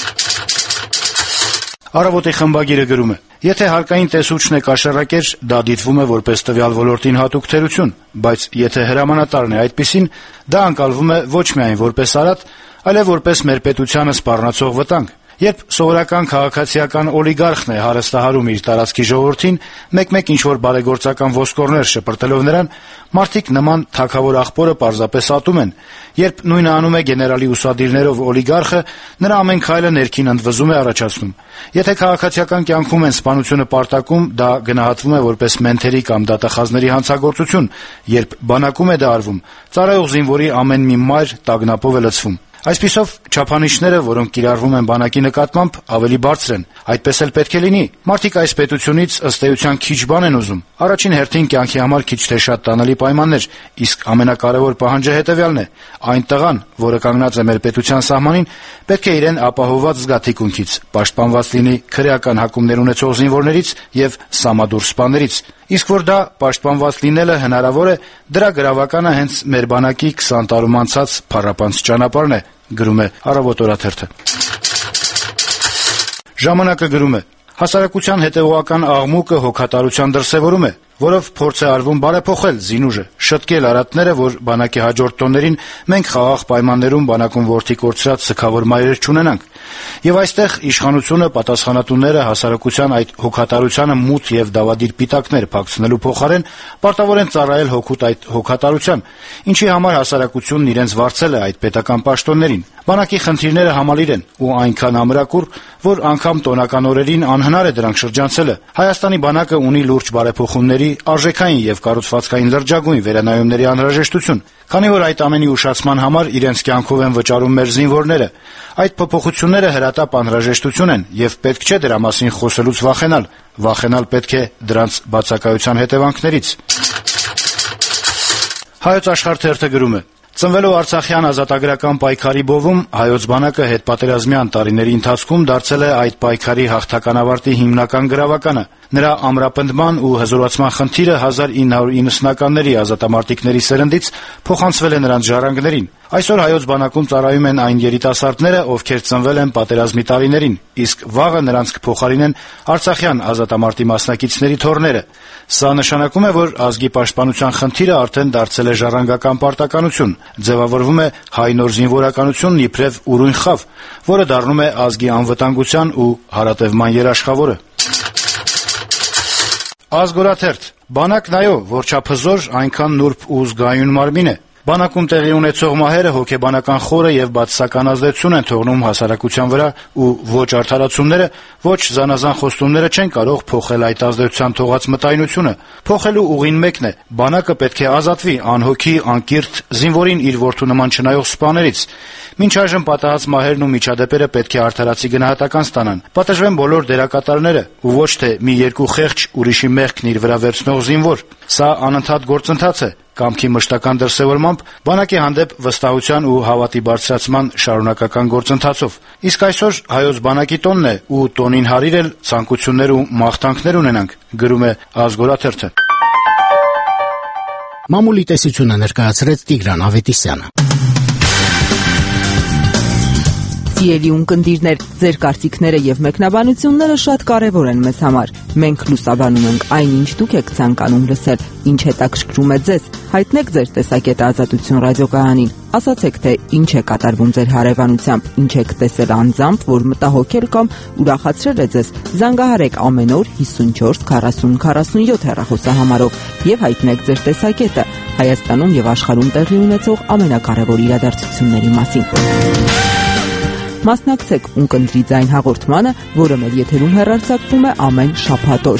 Առավոտի խմբագիրը գրում է. Եթե հարկային տեսուչն է կաշառակեր, դա դիտվում է որպես տվյալ ոլորտին հատուկ թերություն, բայց եթե հրամանատարն է այդպիսին, դա անցալվում է ոչ միայն որպես արատ, այլև որպես մեր պետությանը սպառնացող վտանգ։ Երբ սովորական քաղաքացիական օլիգարխն է հարստահարում իր տարածքի ժողովրդին, մեկ-մեկ ինչ-որ բարեգործական ոսկորներ շպրտելով նրան, մարդիկ նման թագավոր աղբորը պարզապես ատում են։ Երբ նույնը անում է գեներալի ուսադիրներով օլիգարխը, նրա ամեն քայլը ներքին ընդվզում է առաջացնում։ Եթե քաղաքացիական կյանքում են սպանությունը պարտակում, դա գնահատվում է որպես մենթերի կամ դատախազների հանցագործություն, երբ բանակում է դա արվում, ծառայող զինվորի ամեն մի մայր տագնապով է լցվում։ Այսպիսով, չափանիշները, որոնք կիրառվում են բանակի նկատմամբ, ավելի բարձր են։ Այդպես էլ պետք է լինի։ Մարդիկ այս պետությունից ըստ էության քիչ բան են ուզում։ Առաջին հերթին կյանքի համար քիչ թե շատ տանելի պայմաններ, իսկ ամենակարևոր պահանջը հետևյալն է. այն տղան, որը կանգնած է մեր պետության սահմանին, պետք է իրեն ապահովված զգա թիկունքից, պաշտպանված լինի քրեական հակումներ ունեցող զինվորներից եւ սամադուր սպաներից։ Իսկ որ դա պաշտպանված լինելը հնարավոր է, դրա գրավականը հենց մեր բանակի քսան տարում անցած փառապանծ ճանապարհն է, գրում է Առավոտ օրաթերթը։ Ժամանակը գրում է. հասարակության հետեւողական աղմուկը հոգատարության դրսեւորում է, որով փորձ է արվում բարեփոխել զինուժը, շտկել արատները, որ բանակի հաջորդ տոներին մենք խաղաղ պայմաններում բանակում որդի կորցրած սգավոր մայրեր չունենանք։ Եվ այստեղ իշխանությունը, պատասխանատուները հասարակության այդ հոգատարությանը մութ եւ դավադիր պիտակներ փակցնելու փոխարեն պարտավոր են ծառայել հոգուտ այդ հոգատարության, ինչի համար հասարակությունն իրենց վարձել է այդ պետական պաշտոններին։ Բանակի խնդիրները համալիր են ու այնքան ամրակուր, որ անգամ տոնական օրերին անհնար է դրանք շրջանցելը։ Հայաստանի բանակը ունի լուրջ բարեփոխումների, արժեքային եւ կառուցվածքային լրջագույն վերանայումների անհրաժեշտություն, քանի որ այդ ամենի ուշացման համար իրենց կյանքով են վճարում մեր զինվորները։ Այդ փոփոխությունները հրատապ անհրաժեշտություն են եւ պետք չէ դրա մասին խոսելուց վախենալ։ Վախենալ պետք է դրանց բացակայության հետևանքներից։ Հայոց Աշխարհ թերթը գրում է. Ծնվելով Արցախյան ազատագրական պայքարի բովում, հայոց բանակը հետպատերազմյան տարիների ընթացքում դարձել է այդ պայքարի հաղթական ավարտի հիմնական գրավականը։ Նրա ամրապնդման ու հզորացման խնդիրը հազար ինը հարյուր իննսունականների ազատամարտիկների սերնդից փոխանցվել է նրանց ժառանգներին։ Այսօր հայոց բանակում ծառայում են այն երիտասարդները, ովքեր ծնվել են պատերազմի տարիներին, իսկ վաղը նրանց կփոխարինեն արցախյան ազատամարտի մասնակիցների թոռները։ Սա նշանակում է, որ ազգի պաշտպանության խնդիրը արդեն դարձել է ժառանգական պարտականություն, ձևավորվում է հայ նոր զինվորականությունն իբրև ուրույն խավ, որը դառնում է ազգի անվտանգության ու հարատևման երաշխավորը։ Ազգորաթերթ. Բանակն այո, որչափազոր, այնքան նուրբ ու զգայուն մարմին է։ Բանակում տեղի ունեցող մահերը հոգեբանական խորը եւ բացասական ազդեցություն են թողնում հասարակության վրա ու ոչ արդարացումները, ոչ զանազան խոստումները չեն կարող փոխել այդ ազդեցության թողած մտայնությունը։ Փոխելու ուղին մեկն է. բանակը պետք է ազատվի անհոգի, անկիրթ, զինվորին իր որդու նման չնայող սպաներից։ Մինչ այժմ պատահած մահերն ու միջադեպերը պետք է արդարացի գնահատական ստանան։ Պատժվեն բոլոր դերակատարները ու ոչ թե մի երկու խեղճ ուրիշի մեղքն իր վրա վերցնող զինվոր։ Սա անընդհատ գործընթաց է, կամքի մշտական դրսևորմամբ, բանակի հանդեպ վստահության ու հավատի բարձրացման շարունակական գործընթացով։ Իսկ այսօր հայոց բանակի տոնն է ու տոնին հարիրել ցանկություններ ու մաղթանքներ ունենանք, գրում է Ազգորաթերթը։ Մամուլի տեսությունը ներկայացրեց Տիգրան Ավետիսյանը։ Սիրելի ունկնդիրներ, ձեր կարծիքները եւ մեկնաբանությունները շատ կարեւոր են մեզ համար։ Մենք լուսաբանում ենք այն, ինչ դուք եք ցանկանում լսել, ինչ հետաքրքրում է ձեզ։ Հայտնեք ձեր տեսակետը Ազատություն ռադիոկայանին։ Ասացեք, թե ինչ է կատարվում ձեր հարևանությամբ, ինչ եք տեսել անձամբ, որ մտահոգել կամ ուրախացրել է ձեզ։ Զանգահարեք ամեն օր հիսունչորս քառասուն քառասունյոթ հեռախոսահամարով եւ հայտնեք ձեր տեսակետը Հայաստանում եւ աշխարհում տեղի ունեցող ամենակարևոր իրադարձությունների մասին։ Մասնակցեք ունկնդրի ձայն հաղորդմանը, որը մեր եթերում հեռարձակվում է ամեն շաբաթ օր։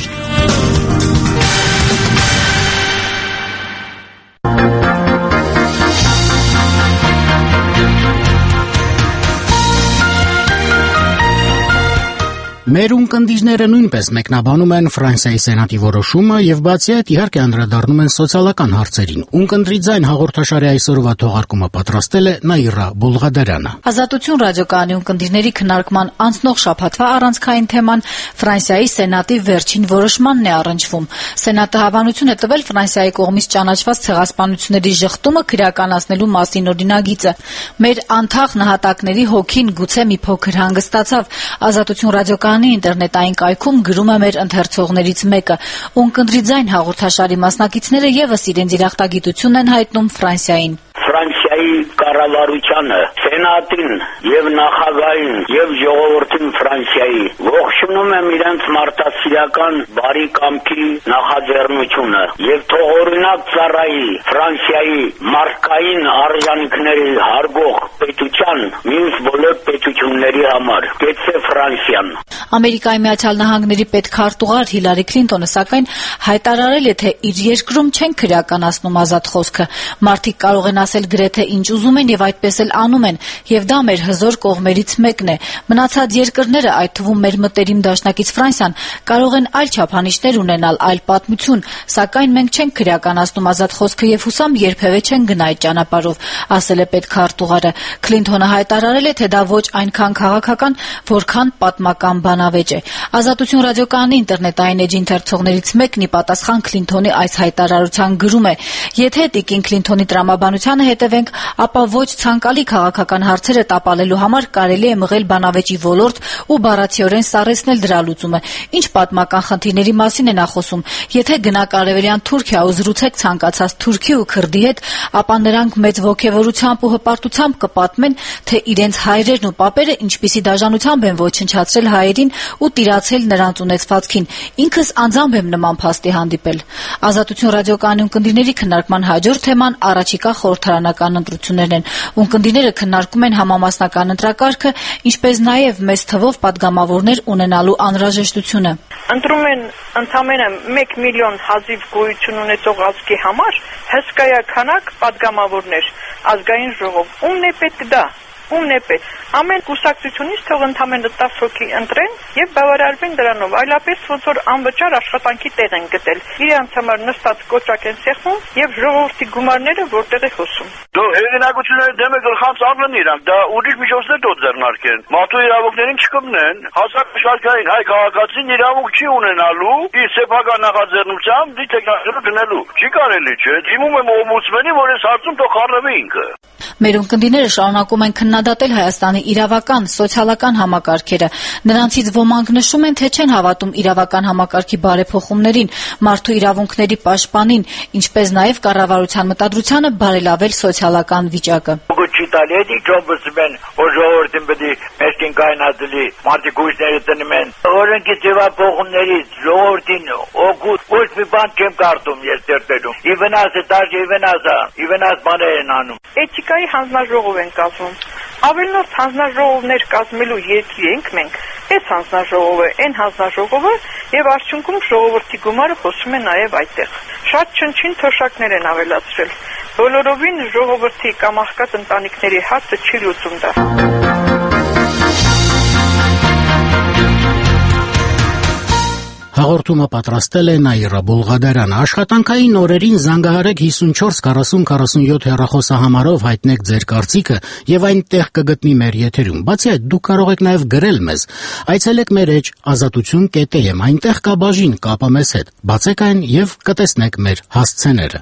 Մեր ունկնդիրները նույնպես մեկնաբանում են Ֆրանսիայի սենատի որոշումը եւ բացի այդ իհարկե անդրադառնում են սոցիալական հարցերին։ Ունկնդրի ձայն հաղորդաշարի այսօրվա թողարկումը պատրաստել է Նաիրա Բուլղադարյանը։ Ազատություն ռադիոկայանի ունկնդիրների քննարկման անցնող շաբաթվա առանցքային թեման Ֆրանսիայի սենատի վերջին որոշմանն է առնչվում։ Սենատը հավանություն է տվել Ֆրանսիայի կողմից ճանաչված ցեղասպանությունների ժխտումը քրեականացնելու մասին օրինագիծը։ Մեր անթաղ նահատակների հոգին գուցե մի փոքր հանգստացավ։ Ազատություն ռադիոկայանի ինտերնետային կայքում գրում է մեր ընթերցողներից մեկը. Ունկնդրի ձայն հաղորդաշարի մասնակիցները եւս իրենց իրախտագիտությունն են հայտնում Ֆրանսիային։ Ֆրանսիայի Ֆրանսիայի կառավարությանը, սենատին եւ նախագահին եւ ժողովրդին Ֆրանսիայի ողջունում եմ իրենց մարդասիրական բարի կամքի նախաձեռնությունը եւ թողօրինակ ծառայի Ֆրանսիայի մարդկային արժանինքների հարգող պետության մյուս բոլոր պետությունների համար։ Կեցե Ֆրանսիան։ Ամերիկայի Միացյալ Նահանգների պետքարտուղար Հիլարի Քլինտոնը սակայն հայտարարել է, թե իր երկրում չեն քրեականացնում ազատ խոսքը։ Մարդիկ կարող են ասել գրեթե ինչ ուզում են եւ այդպես էլ անում են, եւ դա մեր հզոր կողմերից մեկն է։ Մնացած երկրները, այդ թվում մեր մտերիմ դաշնակից Ֆրանսիան, կարող են այլ չափանիշներ ունենալ, այլ պատմություն, սակայն մենք չենք քրեականացնում ազատ խոսքը եւ հուսամ երբեւե չեն գնա այդ ճանապարհով, ասել է պետքարտուղարը։ Քլինտոնը հայտարարել է, թե դա ոչ այնքան քաղաքական, որքան պատմական բանավեճ է։ Ազատություն ռադիոկայանի ինտերնետային էջի ընթերցողներից մեկն ի պատասխան Քլինտոնի այս հայտարարության գրում է. «Եթե Տիկին Քլինտոնի տրամաբանությանը հետևենք, ապա ոչ ցանկալի քաղաքական հարցերը տապալելու համար կարելի է մղել բանավեճի ոլորտ ու բառացիորեն սառեցնել դրա լուծումը։ Ինչ պատմական խնդիրների մասին է նա խոսում։ Եթե գնաք Արևելյան Թուրքիա ու զրուցեք ցանկացած թուրքի ու քրդի հետ, ապա նրանք մեծ ոգևորությամբ ու հպարտությամբ կպատմեն, թե իրենց հայրերն ու պապերը ինչպիսի դաժանությամբ են ոչնչացրել հայերին ու տիրացել նրանց ունեցվածքին։ Ինքս անձամբ եմ նման փաստի հանդիպել»։ Ազատություն ռադիոկայանի ունկնդիրների քննարկման հաջորդ թեման առաջիկա խորհրդարանական ընտրություններն են։ Ունկնդիրները քննարկում են համամասնական ընտրակարգը, ինչպես նաև մեծ թվով падգամավորներ ունենալու անհրաժեշտությունը։ Ընտրում են ընդամենը մեկ միլիոն հազիվ գոյություն ունեցող ազգի համար հսկայականակ падգամավորներ, ազգային ժողով։ Ումն է պետք դա։ Ումն է պետք։ Ամեն կուսակցությունից թող ընդամենը տասը հոգի ընտրեն եւ բավարարվեն դրանով, այլապես ոնց որ անվճար աշխատանքի տեղ են գտել։ Իրանց համար նստած կոճակ են սեղմում եւ ժողովրդի գումարները որտեղ է հոսում։ Դու հեղինակությունների դեմ է գլխանց առնեն իրանք, դա ուրիշ միջոցներ դու ձեռնարկեն։ Մարդու իրավունքներին չկմնեն, հասարակաշարքային հայ քաղաքացին իրավունք չի ունենալու իր սեփական նախաձեռնությամբ դի տեխնոլոգիա դնելու։ Չի կարելի, չէ։ Դիմում եմ օմբուդսմենին, որ այս հարցում թող խառնվի ինքը։ Մեր ունկնդիրները շարունակում են քննադատել Հայաստանի իրավական, սոցիալական համակարգերը։ Նրանցից ոմանք նշում են, թե չեն հավատում իրավական համակարգի բարեփոխումներին, մարդու իրավունքների պաշտպանին, ինչպես նաև կառավարության մտադրությանը բարելավել սոցիալական վիճակը։ Չի տալի էդի ճոմբսում են, որ ժողովրդին պետք է մեջքին կայնացնի, մարդիկ ուժները տնեմ են։ Օրենքի ձևափոխումներից ժողովրդին օգուտ ոչ մի բան չեմ կարդում ես դերտերում։ Ի վնաս է դաշ, ի վնաս է, ի վնաս բաներ են անում։ Էթիկայի հանձնաժողով են կազմում։ Ավելնորդ հանձնաժողովներ կազմելու երկիր ենք մենք։ Այս հանձնաժողովը, այն հանձնաժողովը եւ արդյունքում ժողովրդի գումարը հոսում է նաեւ այդտեղ։ Շատ չնչին թոշակներ են ավելացրել։ Բոլորովին ժողովրդի կամ աղքատ ընտանիքների հարցը չի լուծում դա։ Հաղորդումը պատրաստել է Նաիրա Բոլղադարյանը։ Աշխատանքային օրերին զանգահարեք հիսունչորս քառասուն քառասունյոթ հեռախոսահամարով հայտնեք ձեր կարծիքը եւ այնտեղ կգտնի մեր եթերում։ Բացի այդ, դուք կարող եք նաեւ գրել մեզ։ Այցելեք մեր էջ ազատություն կետ է էմ, այնտեղ կա բաժին կապը մեզ հետ։ Բացեք այն եւ կտեսնեք մեր հասցեները։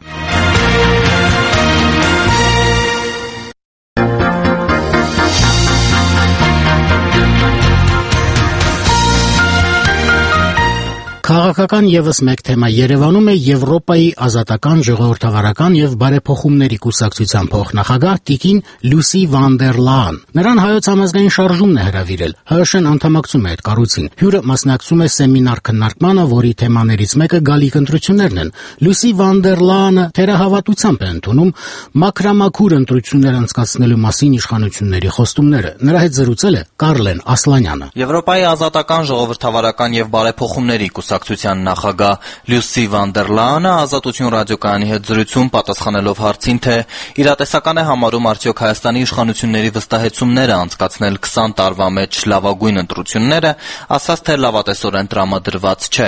Քաղաքական եւս մեկ թեմա Երևանում է Եվրոպայի ազատական, ժողովրդավարական եւ բարեփոխումների կուսակցության փոխնախագահ Տիկին Լուսի վան դեր Լաան։ Նրան հայոց համազգային շարժումն է հրավիրել։ ՀՀՇ-ն անդամակցում է այդ կառույցին։ Հյուրը մասնակցում է սեմինար քննարկմանը, որի թեմաներից մեկը գալիք ընտրություններն են։ Լուսի վան դեր Լաանը թերահավատությամբ է ընդունում մաքրամաքուր ընտրություններ անցկացնելու մասին իշխանությունների խոստումները։ Նրա հետ զրուցել է Կարլեն Ասլանյանը։ Եվրոպայի ազատական, ժողովրդավարական եւ բարեփոխումների կուսակցության նախագահ Լուսի վան դեր Լաանը Ազատություն ռադիոկայանի հետ զրույցում պատասխանելով հարցին, թե իրատեսական է համարում արդյոք Հայաստանի իշխանությունների վստահեցումները անցկացնել քսան տարվա մեջ լավագույն ընտրությունները, ասաց, թե լավատեսորեն տրամադրված չէ։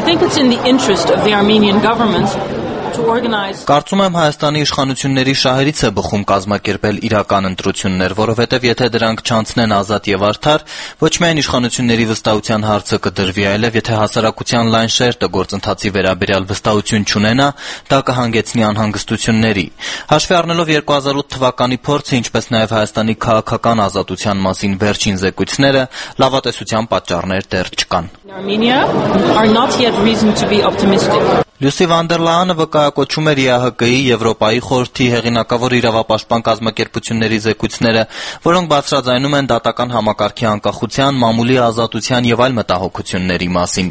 Կարծում եմ Հայաստանի իշխանությունների շահերից է բխում կազմակերպել իրական ընտրություններ, որովհետև եթե դրանք չանցնեն ազատ եւ արդար, ոչ միայն իշխանությունների վստահության հարցը կդրվի, այլև եթե հասարակության լայն շերտը գործընթացի վերաբերյալ վստահություն չունենա, դա կհանգեցնի անհանգստությունների։ Հաշվի առնելով երկու հազար ութ թվականի փորձը, ինչպես նաեւ Հայաստանի քաղաքական ազատության մասին վերջին զեկույցները, լավատեսության պատճառներ դեռ չկան։ Armenia are not yet reason to be optimistic. Լյուսի վան դեր Լայանը վկայակոչում էր ԵԱՀԿ-ի, Եվրոպայի խորհրդի հեղինակավոր իրավապաշտպան կազմակերպությունների զեկույցները, որոնք բարձրաձայնում են դատական համակարգի անկախության, մամուլի ազատության եւ այլ մտահոգությունների մասին։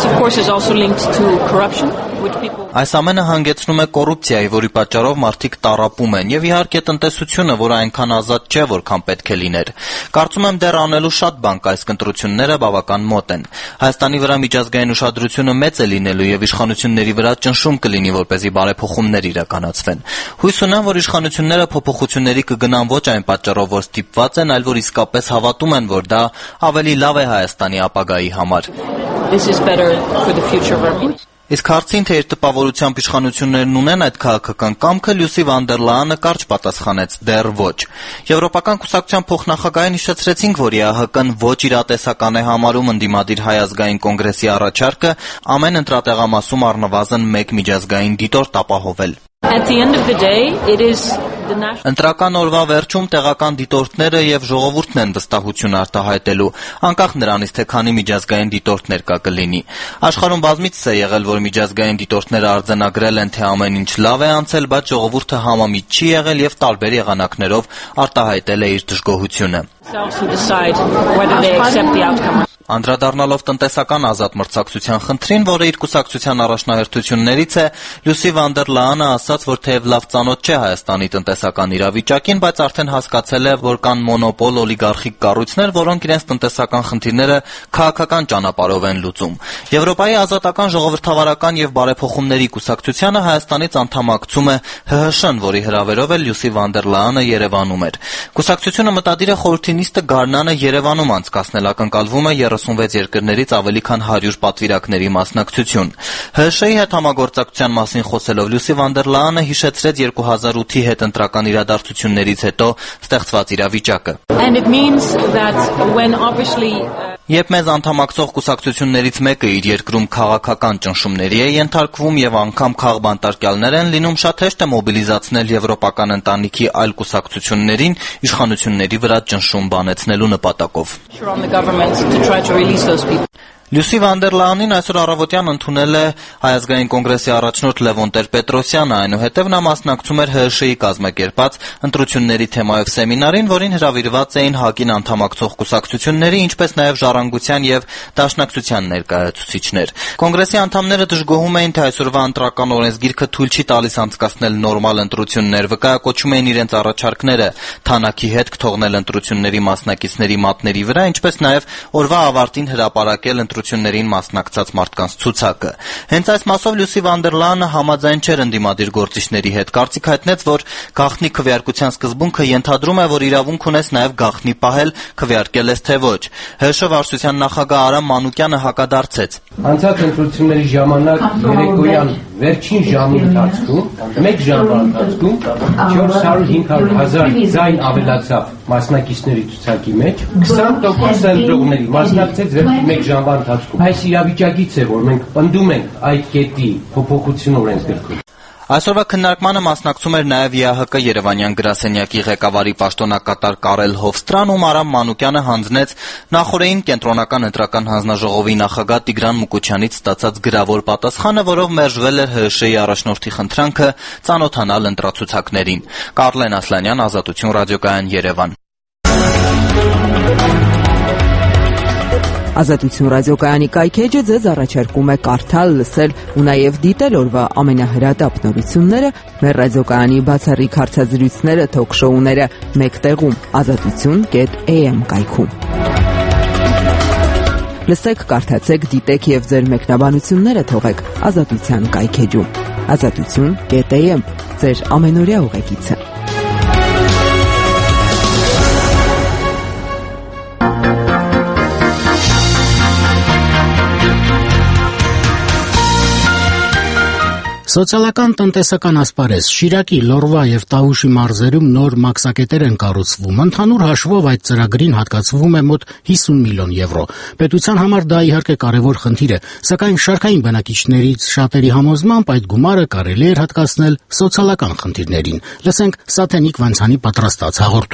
Այս ամենը հանգեցնում է կոռուպցիայի, որի պատճառով մարդիկ տառապում են, եւ իհարկե տնտեսությունը, որը այնքան ազատ չէ, որքան պետք է լիներ։ Կարծում եմ դեռ անելու շատ բան կա, այս ընտրությունները բավական մոտ են։ Հայաստանի վրա միջազգային ուշադրությունը մեծ է լինելու եւ իշխանությունների վրա ճնշում կլինի, որպեսզի բարեփոխումներ իրականացվեն։ Հույս ունեմ, որ իշխանությունները փոփոխությունների կգնան ոչ այն պատճառով, որ ստիպված են, այլ որ իսկապես հավատում են, որ դա ավելի լավ է Հայաստանի ապագայի համար։ Իսկ հարցին, թե իր տպավորությամբ իշխանություններն ունեն այդ քաղաքական կամքը, Լյուսի վան դեր Լայանը կարճ պատասխանեց՝ դեռ ոչ։ Եվրոպական կուսակցության փոխնախագահին հիշեցրեցինք, որ ԵԱՀԿ-ն ոչ իրատեսական է համարում ընդդիմադիր Հայ ազգային կոնգրեսի առաջարկը ամեն ընտրատեղամասում առնվազն մեկ միջազգային դիտորդ ապահովել։ At the end of the day, it is the national Ընտրական օրվա վերջում տեղական դիտորդները եւ ժողովուրդն են վստահություն արտահայտելու, անկախ նրանից, թե քանի միջազգային դիտորդներ կա կլինի։ Աշխարհում բազմիցս է եղել, որ միջազգային դիտորդները արձանագրել են, թե ամեն ինչ լավ է անցել, բայց ժողովուրդը համամիտ չի եղել եւ տարբեր եղանակներով արտահայտել է իր դժգոհությունը։ Անդրադառնալով տնտեսական ազատ մրցակցության խնդրին, որը իր կուսակցության առաջնահերթություններից է, Լյուսի վան դեր Լայանը ասաց, որ թեև լավ ծանոթ չէ Հայաստանի տնտեսական իրավիճակին, բայց արդեն հասկացել է, որ կան մոնոպոլ օլիգարխիկ կառույցներ, որոնք իրենց տնտեսական խնդիրները քաղաքական ճանապարհով են լուծում։ Եվրոպայի ազատական ժողովրդավարական եւ բարեփոխումների կուսակցությանը Հայաստանից անդամակցում է ՀՀՇ-ն, որի հրավերով էլ Լյուսի վան դեր Լայանը Երևանում էր։ Կուսակցությունը մտադիր է խորհրդի նիստը գարնանը Երևանում անցկացնել, ակնկալվում է երեսունվեց երկրներից ավելի քան հարյուր պատվիրակների մասնակցություն։ ՀՀՇ-ի հետ համագործակցության մասին խոսելով Լյուսի վան դեր Լայանը հիշեցրեց երկու հազար ութի հետ ընտրական իրադարձություններից հետո ստեղծված իրավիճակը։ Երբ մեզ անդամակցող կուսակցություններից մեկը իր երկրում քաղաքական ճնշումների է ենթարկվում եւ անգամ քաղբանտարկյալներ են լինում, շատ հեշտ է մոբիլիզացնել եվրոպական ընտանիքի այլ կուսակցություններին իշխանությունների վրա ճնշում բանեցնելու նպատակով։ Լյուսի վան դեր Լայանին այսօր առավոտյան ընդունել է Հայ ազգային կոնգրեսի առաջնորդ Լևոն Տեր-Պետրոսյանը, այնուհետև նա մասնակցում էր ՀՀՇ-ի կազմակերպած ընտրությունների թեմայով սեմինարին, որին հրավիրված էին ՀԱԿ-ին անդամակցող կուսակցությունների, ինչպես նաև Ժառանգության եւ Դաշնակցության ներկայացուցիչներ։ Կոնգրեսի անդամները դժգոհում էին, թե այսօրվա ընտրական օրենսգիրքը թույլ չի տալիս անցկացնել նորմալ ընտրություններ, վկայակոչում էին իրենց առաջարկները թանաքի հետ կթողնել ընտրությունների մասնակիցների մատների վրա, ինչպես նաև օրվա ավարտին հրապարակել ընտրություններին մասնակցած մարդկանց ցուցակը։ Հենց այս մասով Լյուսի վան դեր Լայանը համաձայն չէր ընդդիմադիր գործիչների հետ, կարծիք հայտնեց, որ գաղտնի քվեարկության սկզբունքը ենթադրում է, որ իրավունք ունես նաև գաղտնի պահել, քվեարկել ես թե ոչ։ ՀՀՇ վարչության նախագահ Արամ Մանուկյանը հակադարձեց։ Անցած ընտրությունների ժամանակ երեկոյան վերջին ժամի ընթացքում մեկ ժամվա ընթացքում չորս հարյուր հինգ հարյուր հազար ձայն ավելացավ մասնակիցների ցուցակի մեջ, քսան տոկոս ընտրողների մասնակցեց մեկ ժամվա ընթացքում։ Այս իրավիճակից է, որ մենք պնդում ենք այդ կետի փոփոխություն օրենսգրքում։ Այսօրվա քննարկմանը մասնակցում էր նաև ԵԱՀԿ Երևանյան գրասենյակի ղեկավարի պաշտոնակատար Կարել Հովստրան, ում Արամ Մանուկյանը հանձնեց նախորդին կենտրոնական ընտրական հանձնաժողովի նախագահ Տիգրան Մուկուչյանից ստացած գրավոր պատասխանը, որով մերժվել էր ՀՀՇ-ի առաջնորդի խնդրանքը ծանոթանալ ընտրացուցակներին։ Կարլեն Ասլանյան, Ազատություն ռադիոկայան, Երևան։ Ազատություն ռադիոկայանի կայքեջը ձեզ առաջարկում է կարդալ, լսել ու նաև դիտել օրվա ամենահրատապ նորությունները մեր ռադիոկայանի բացառիկ հարցազրույցները, թոք-շոուները մեկ տեղում ազատություն կետ էյ էմ կայքում։ Լսեք, կարդացեք, դիտեք եւ ձեր մեկնաբանությունները թողեք Ազատության կայքեջում։ Ազատություն կետ էյ էմ, ձեր ամենօրյա ուղեկիցը։ Սոցիալական տնտեսական ասպարեզ Շիրակի, Լոռվա եւ Տավուշի մարզերում նոր մաքսակետեր են կառուցվում։ Ընդհանուր հաշվով այդ ծրագրին հատկացվում է մոտ հիսուն միլիոն եվրո։ Պետության համար դա իհարկե կարևոր խնդիր է, սակայն շարքային բնակիչներից շատերի համոզմամբ այդ գումարը կարելի է հատկացնել սոցիալական խնդիրներին։ Լսենք Սաթենիկ Վանցյանի պատրաստած հաղորդումը։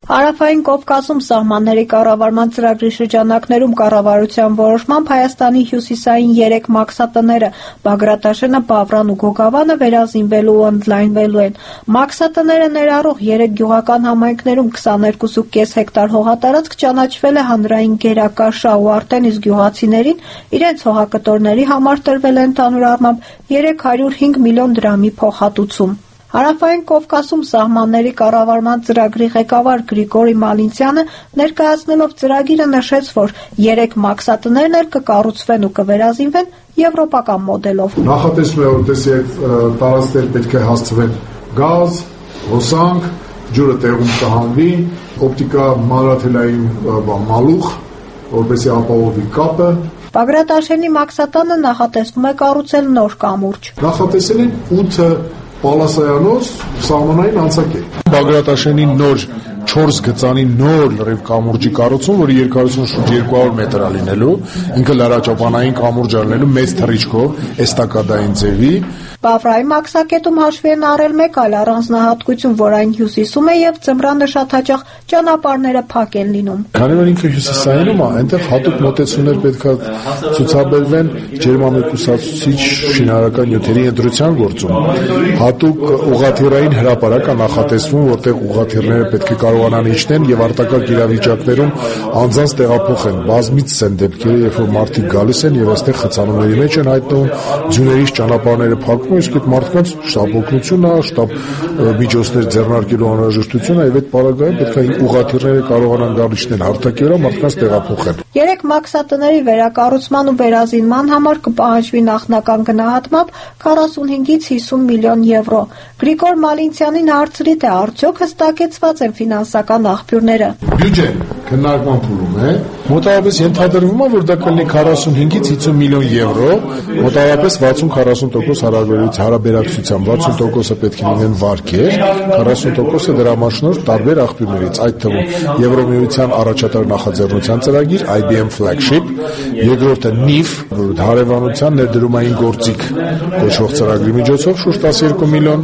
Հարավային Կովկասում սահմանների կառավարման ծրագրի շրջանակներում կառավարության որոշմամբ Հայաստանի հյուսիսային երեք մաքսատները Բագրատաշենը, Բավրան ու Գոգավանը վերազինվելու ու ընդլայնվելու են։ Մաքսատները ներառող երեք գյուղական համայնքներում քսաներկու կόμμα պենք հեկտար հողատարածք ճանաչվել է հանրային գերակա շահ ու արդեն, իսկ գյուղացիներին իրենց հողակտորների համար տրվել է ընդհանուր առմամբ երեք հարյուր հինգ միլիոն դրամի փոխհատուցում։ Հարավային Կովկասում սահմանների կառավարման ծրագրի ղեկավար Գրիգորի Մալինցյանը ներկայացնելով ծրագիրը նշեց, որ երեք մաքսատներն էլ կկառուցվեն ու կվերազինվեն եվրոպական մոդելով։ Նախատեսվում է, որտեսի այդ տարածքներ պետք է հասցվեն գազ, հոսանք, ջուրը տեղում կհանվի, օպտիկա մանրաթելային մալուխ, որպեսզի ապահովի կապը։ Բագրատաշենի մաքսատանը նախատեսվում է կառուցել նոր կամուրջ։ Նախատեսել են ութ պալասայանոց սահմանային անցակետ։ Բագրատաշենի նոր չորս գծանի նոր լրիվ կամուրջի կառուցում, որի երկարությունը շուրջ երկու հարյուր մետր է լինելու, ինքը լարաճապանային կամուրջ է լինելու մեծ թռիչքով, էստակադային ձևի։ Բավրայի մաքսակետում հաշվի են առել մեկ այլ առանձնահատկություն, որ այն հյուսիսում է եւ ձմռանը շատ հաճախ ճանապարհները փակ են լինում։ Քանի որ ինքը հյուսիսայինում է, այնտեղ հատուկ մոտեցումներ պետք է ցուցաբերվեն ջերմամեկուսացուցիչ շինարարական նյութերի ընտրության գործում։ Հատուկ ուղղաթիռային հրապարակ է նախատեսվում, որտեղ ուղղաթիռները պետք է կարողանան իջնեն եւ արտակարգ իրավիճակներում անձանց տեղափոխեն։ Բազմից են դեպքերը, երբ որ մարդիկ գալիս են եւ այստեղ խցանումների մեջ են հայտնվում, ձյուներից ճանապարհները փակվում, իսկ այդ մարդկանց շտապ օգնությունն է, շտապ միջոցներ ձեռնարկելու անհրաժեշտություն է եւ այդ պարագայում պետք է ուղղաթիռները կարողանան գալ իջնել հարթակի վրա, մարդկանց տեղափոխեն։ Երեք մաքսատների վերակառուցման ու վերազինման համար կպահանջվի նախնական գնահատմամբ քառասունհինգից հիսուն միլիոն եվրո։ Գրիգոր Մալինցյանին հարցրի, թե արդյոք հստակեցված են ֆինանսական աղբյուրները։ Բյուջեն քննարկման փուլում է, մոտավորապես ենթադրվում է, որ դա կլինի քառասունհինգից հիսուն միլիոն եվրո, մոտավորապես վաթսուն քառասուն տոկոս հարաբերությամբ վաթսուն տոկոսը պետք է լինեն վարկեր, քառասուն տոկոսը դրամաշնորհ տարբեր աղբյուրներից, այդ թվում Եվրոմիության առաջատար նախաձեռնության ծրագիր I B M Flagship, երկրորդը N I F, հարևանության ներդրումային գործիք կոչվող ծրագրի միջոցով շուրջ տասներկու միլիոն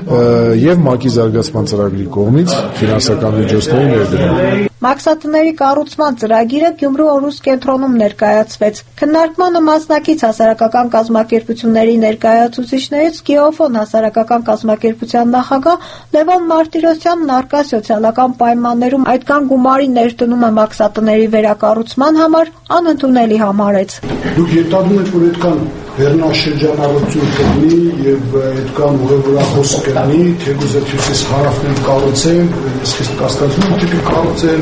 եւ ՄԱԿ-ի զարգացման ծրագրի կողմից ֆինանսական միջոցների ներդրում։ Մաքսատների կառուցման ծրագիրը Գյումրու օրուստ կենտրոնում ներկայացվեց։ Քննարկմանը մասնակից հասարակական կազմակերպությունների ներկայացուցիչներից Գեոֆոն հասարակական կազմակերպության նախագահ Լևոն Մարտիրոսյանն առկա սոցիալական պայմաններում այդքան գումարի ներդնումը մաքսատների վերակառուցման համար անընդունելի համարեց։ Դուք յետադում եք, որ այդքան վերնաշրջանառություն կլինի եւ այդքան ուղևորախոս կլինի, թեկուզ այդ հյուսիս հարավներ կառուցեն, իսկ կասկածում թե կառուցեն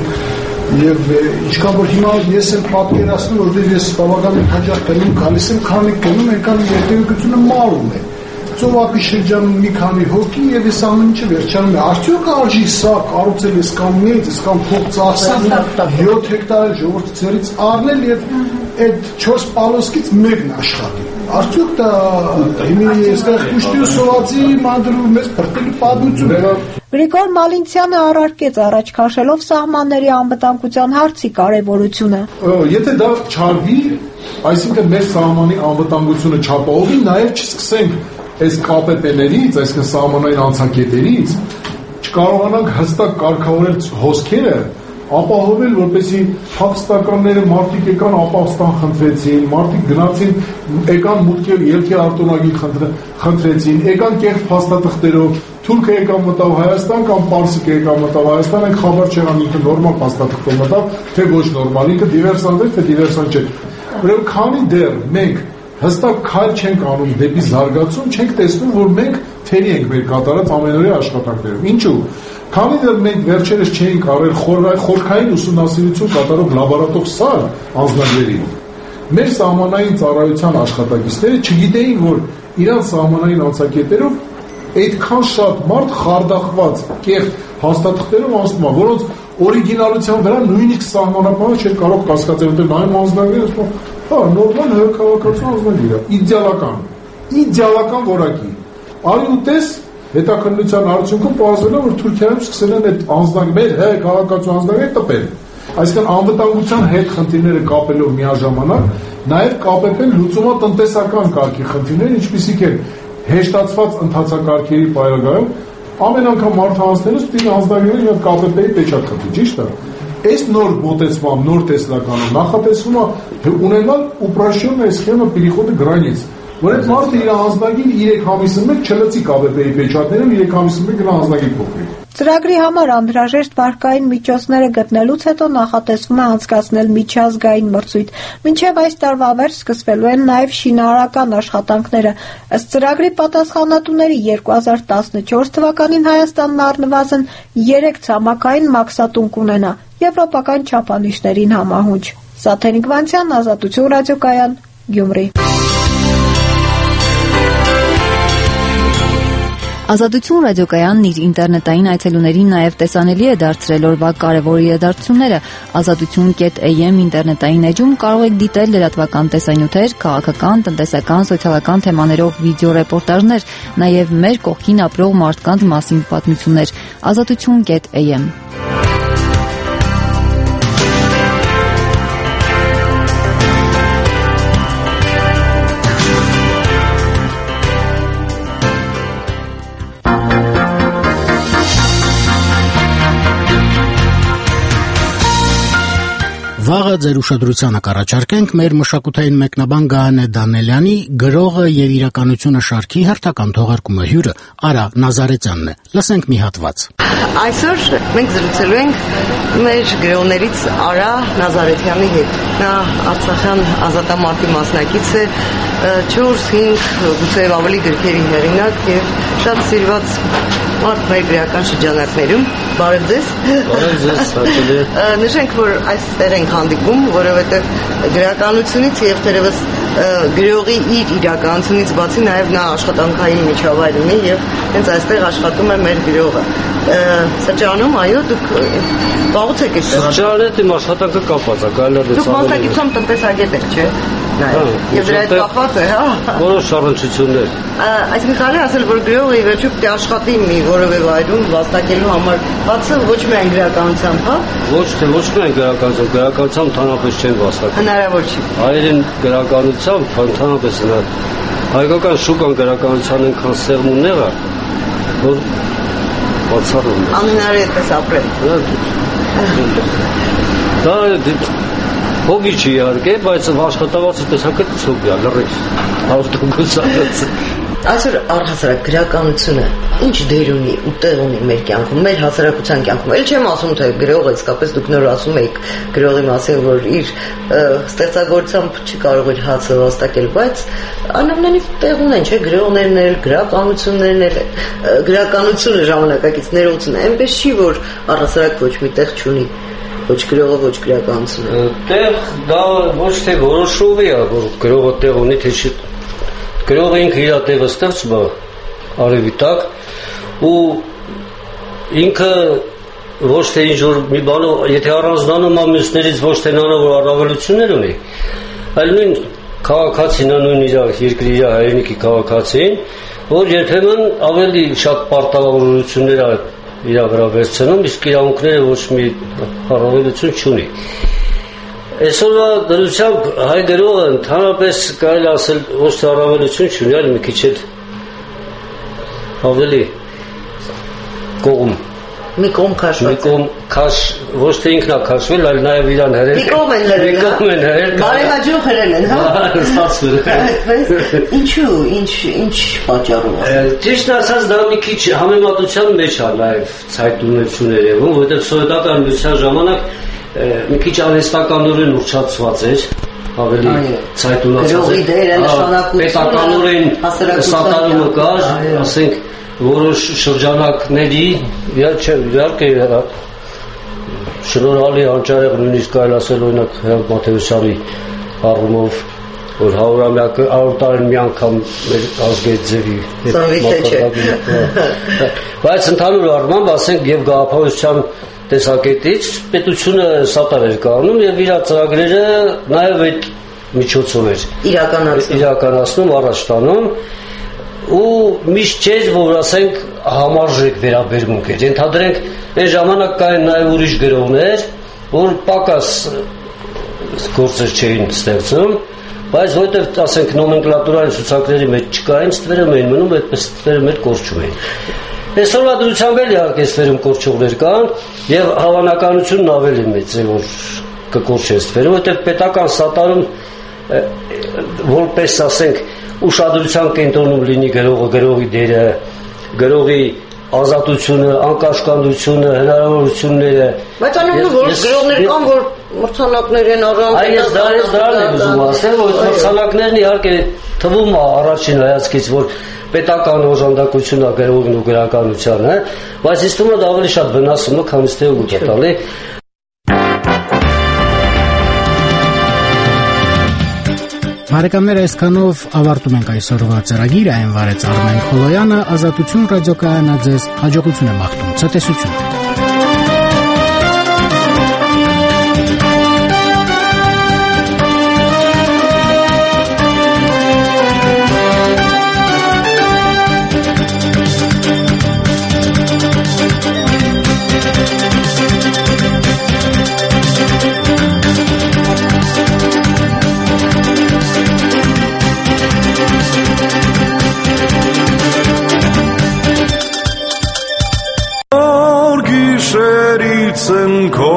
եւ ինչքան որ հիմա ես եմ պատկերացնում, որովհետեւ ես բավականին հաջող գնում, գալիս եմ, քանի գնում, այնքան երթևեկությունը մարում է։ Ծովափի շրջանում մի քանի հոգի եւ այս ամեն ինչը վերջանում է։ Արդյոք արժի սա կառուցել այսքան մեծ, այսքան փող ծախսել, յոթ հեկտար ժողովրդի ցերից առնել եւ այդ չորս պալոսկից մեկն աշխատի։ Արդյոք դա հիմի այստեղ կուշտի սովածի մանդրու մեծ բրտելի պատմություն է։ Գրիգոր Մալինցյանը առարկեց առաջ քաշելով սահմանների անվտանգության հարցի կարևորությունը։ Եթե դա չարվի, այսինքն մեր սահմանի անվտանգությունը չապահովի, նաեւ չսկսենք այս կապետներից, այսինքն սահմանային անցակետերից չկարողանանք հստակ կարգավորել հոսքերը, ապահովել, որպեսզի փախստականները մարդիկ եկան ապաստան խնդրեցին, մարդիկ գնացին, եկան մուտքի ելքի արտոնագիր խնդրեցին, եկան կեղծ փաստաթղթերով, թուրքը եկան մտավ Հայաստան կամ պարսիկը եկան մտավ Հայաստան, այն խաբար չեղան ինքը նորմալ փաստաթղթով մտավ, թե ոչ նորմալ, ինքը դիվերսանտ է, թե դիվերսանտ չէ։ Ուրեմն քանի դեռ մենք հստակ քայլ չենք անում դեպի զարգացում, չենք տեսնում, որ մենք թերի ենք մեր կատարած ամենօրյա աշխատանքներում։ Ինչու՞։ Քանի դեռ մենք վերջերս չէինք արել խորքային ուսումնասիրություն կատարող լաբորատոր անձնագրերի, մեր սահմանային ծառայության աշխատակիցները չգիտեին, որ իրանց սահմանային անցակետերով այդքան շատ մարդ խարդախված կեղծ հաստատքներով անցնում է, որոնց օրիգինալության վրա նույնիսկ սահմանապահը չէր կարող կասկածել, որտեղ նայում անձնագրերը, ասում հա, նորմալ հայ-քաղաքացու անձնագիր է, իդեալական, իդեալական որակի։ Արի ու տես, հետաքննության արդյունքում պարզվել է, որ Թուրքիայում սկսել են այդ անձնագիր, մեր հայ-քաղաքացու անձնագիրը տպել։ Այսինքն անվտանգության հետ խնդիրները կապելով միաժամանակ, նաև կապել լուծումա տնտեսական կարգի խնդիրներ, ինչպիսիք են հեշտացված ընթացակարգերի պայմաններում ամեն անգամ մարդը անցնելուց դին անձնագրերը մի հատ Կ П П-ի պեչատ խփի, ճիշտ է։ Այս նոր մոտեցմամբ, նոր տեսլականում նախատեսվում է ունենալ упрощенная схема перехода границ, որ այդ մարդը իր անձնագիր երեք ամիսը մեկ չլցի Կ П П-ի պեչատներով, երեք ամիսը մեկ նա անձնագիր փոխի։ Ծրագրի համար անհրաժեշտ վարկային միջոցները գտնելուց հետո նախատեսվում է անցկացնել միջազգային մրցույթ։ Մինչև այս տարվա վերջ սկսվելու են նաև շինարարական աշխատանքները։ Ըստ ծրագրի պատասխանատուների երկու հազար տասնչորս թվականին Հայաստանն առնվազն երեք ցամաքային մաքսատուն կունենա եվրոպական չափանիշներին համահունչ։ Սաթենիկ Վանցյան, Ազատություն ռադիոկայան, Գյումրի։ Ազատություն ռադիոկայանն իր ինտերնետային այցելուներին նաև տեսանելի է դարձրել օրվա կարևոր իրադարձությունները։ ազատություն կետ A M ինտերնետային էջում կարող եք դիտել լրատվական տեսանյութեր, քաղաքական, տնտեսական, սոցիալական թեմաներով վիդեո ռեպորտաժներ, նաև մեր կողքին ապրող մարդկանց մասին պատմություններ։ ազատություն կետ A M Վաղը ձեր ուշադրությանը կառաջարկենք մեր մշակութային մեկնաբան Գայանե Դանելյանի գրողը եւ իրականությունը շարքի հերթական թողարկումը հյուրը Արա Նազարեթյանն է։ Լսենք մի հատված։ Այսօր մենք զրուցելու ենք մեր գրողներից Արա Նազարեթյանի հետ։ Նա Արցախյան ազատամարտի մասնակից է, չորս-հինգ գուցե ավելի գրքերի հեղինակ եւ շատ սիրված մարդ մեր գրական շրջանակներում։ Բարև ձեզ։ Բարև ձեզ, հաճելի է։ Նշենք, որ այստեղ ենք հանդիպում, որովհետև գրականությունից եւ թերևս գրողի իր իրականությունից բացի նաև նա աշխատանքային միջավայր ունի եւ հենց այստեղ աշխատում է մեր գրողը։ Սրճարանում, այո, դուք վաղուց եք այստեղ։ Սրճարանը իմ աշխատանքը կապված է, կարելի է դուք մասնակցությամբ տնտեսագետ եք, չէ՞։ Եվ դրա հետ կապված է, հա։ Որոշ առնչություններ։ Այսինքն կարելի ասել, որ գրողը ի վերջո պետք է աշխատի մի որևէ վայրում վաստակելու համար, բացը ոչ միայն գրականությամբ, հա։ Ոչ թե ոչ միայն գրականությամբ, գրականությամբ ընդհանրապես չեն վաստակում։ Հնարավոր չի։ Այլին գրականությամբ ընդհանրապես նա հայկական շուկան գրականության այնքան սեղմուններ է, որ բացառում է։ Անհնար է այդպես ապրել։ Դա հոգի չի իհարկե, բայց աշխատավարձը տեսակետ հոգի է, լրիվ, ավտոբուսանոց։ Այսօր առհասարակ գրականությունը ինչ դեր ունի ու տեղ ունի մեր կյանքում, մեր հասարակության կյանքում։ Էլ չեմ ասում, թե գրողը իսկապես դուք նոր ասում եք գրողի մասին, որ իր ստեղծագործությամբ չի կարող իր հացը վաստակել, բայց անամենայնիվ տեղ ունեն, չէ՞, գրողներն էլ, գրականություններն էլ, գրականությունը ժամանակակից ներողություն է, այնպես չի, որ առհասարակ ոչ մի տեղ չունի։ Ոչ գրողը, ոչ գրականությունը։ Տեղ դա ոչ թե որոշովի է, որ գրողը տեղ ունի, թե չի։ Գրողը ինքը իր տեղը ստեղծում է արևի տակ ու ինքը ոչ թե ինչ-որ մի բանով, եթե առանձնանում է մյուսներից, ոչ թե նա որ առավելություններ ունի, այլ նույն քաղաքացին, նույն իր երկրի իր հայրենիքի քաղաքացին, որ երբեմն ավելի շատ պարտավորություններ է իր վրա վերցնում, իսկ իրավունքները ոչ մի առավելություն չունի։ Այսօրվա դրությամբ հայ գրողը ընդհանրապես կարելի ասել ոչ թե առավելություն չունի, այլ մի քիչ ավելի կողմ մի կողմ քաշված մի կողմ քաշ ոչ թե ինքն է քաշվել, այլ նաև իրան հրել մի կողմ են հրել, մի կողմ են հրել, բարեհաջող հրել են, հա։ Ինչու, ինչ ինչ պատճառով է։ Ճիշտ ասած դա մի քիչ համեմատության մեջ է նաև ցայտունություն երևում, որովհետև սովետական միության ժամանակ մի քիչ արհեստականորեն ուռճացված էր, ավելի ցայտունացած էր, պետականորեն սատարումը կար, ասենք որոշ շրջանակների իհարկե շնորհալի հանճարեղ նույնիսկ կարելի ասել օրինակ Հրանտ Մաթևոսյանի առումով որ հարյուրամյակը հարյուր տարին մի անգամ մեր ազգի ձևի բայց ընդհանուր առմամբ ասենք եւ գաղափարության տեսակետից պետությունը սատար էր կանում եւ իր ծրագրերը նաեւ այդ միջոցով էր իրականացնում առաջ տանում ու միշտ չէր որ ասենք համարժեք վերաբերմունք էր ենթադրենք այն ժամանակ կային նաեւ ուրիշ գրողներ որ պակաս գործեր չէին ստեղծում բայց որովհետեւ ասենք նոմենկլատուրային ցուցակների մեջ չկային ստվերը մեն մնում այդպես ստվերը մեր կորչում էին Այսօրվա դրությամբ էլ իհարկե ստերում կորչողներ կան եւ հավանականությունն ավելի մեծ է, որ կկորչեն, որովհետեւ պետական սատարում որպես ասենք ուշադրության կենտրոնում լինի գրողը, գրողի դերը, գրողի ազատությունը, անկաշկանդությունը, հնարավորությունները։ Բայց անունը որ գրողներ կան, որ մրցանակներ են առան։ Այս դարից դրան եմ ուզում ասել, որ մրցանակներն իհարկե թվում է առաջին հայացքից, որ պետական օժանդակությունն է գրողին ու գրականությանը, բայց ինձ թվում է դա ավելի շատ վնասում է, քան թե ուղղ է տալի։ Բարեկամներ, այսքանով ավարտում ենք այսօրվա ծրագիրը, այն վարեց Արմեն Խոլոյանը, Ազատություն ռադիոկայանը ձեզ հաջողություն է մաղթում, ցտեսություն։ Գիշերից են քո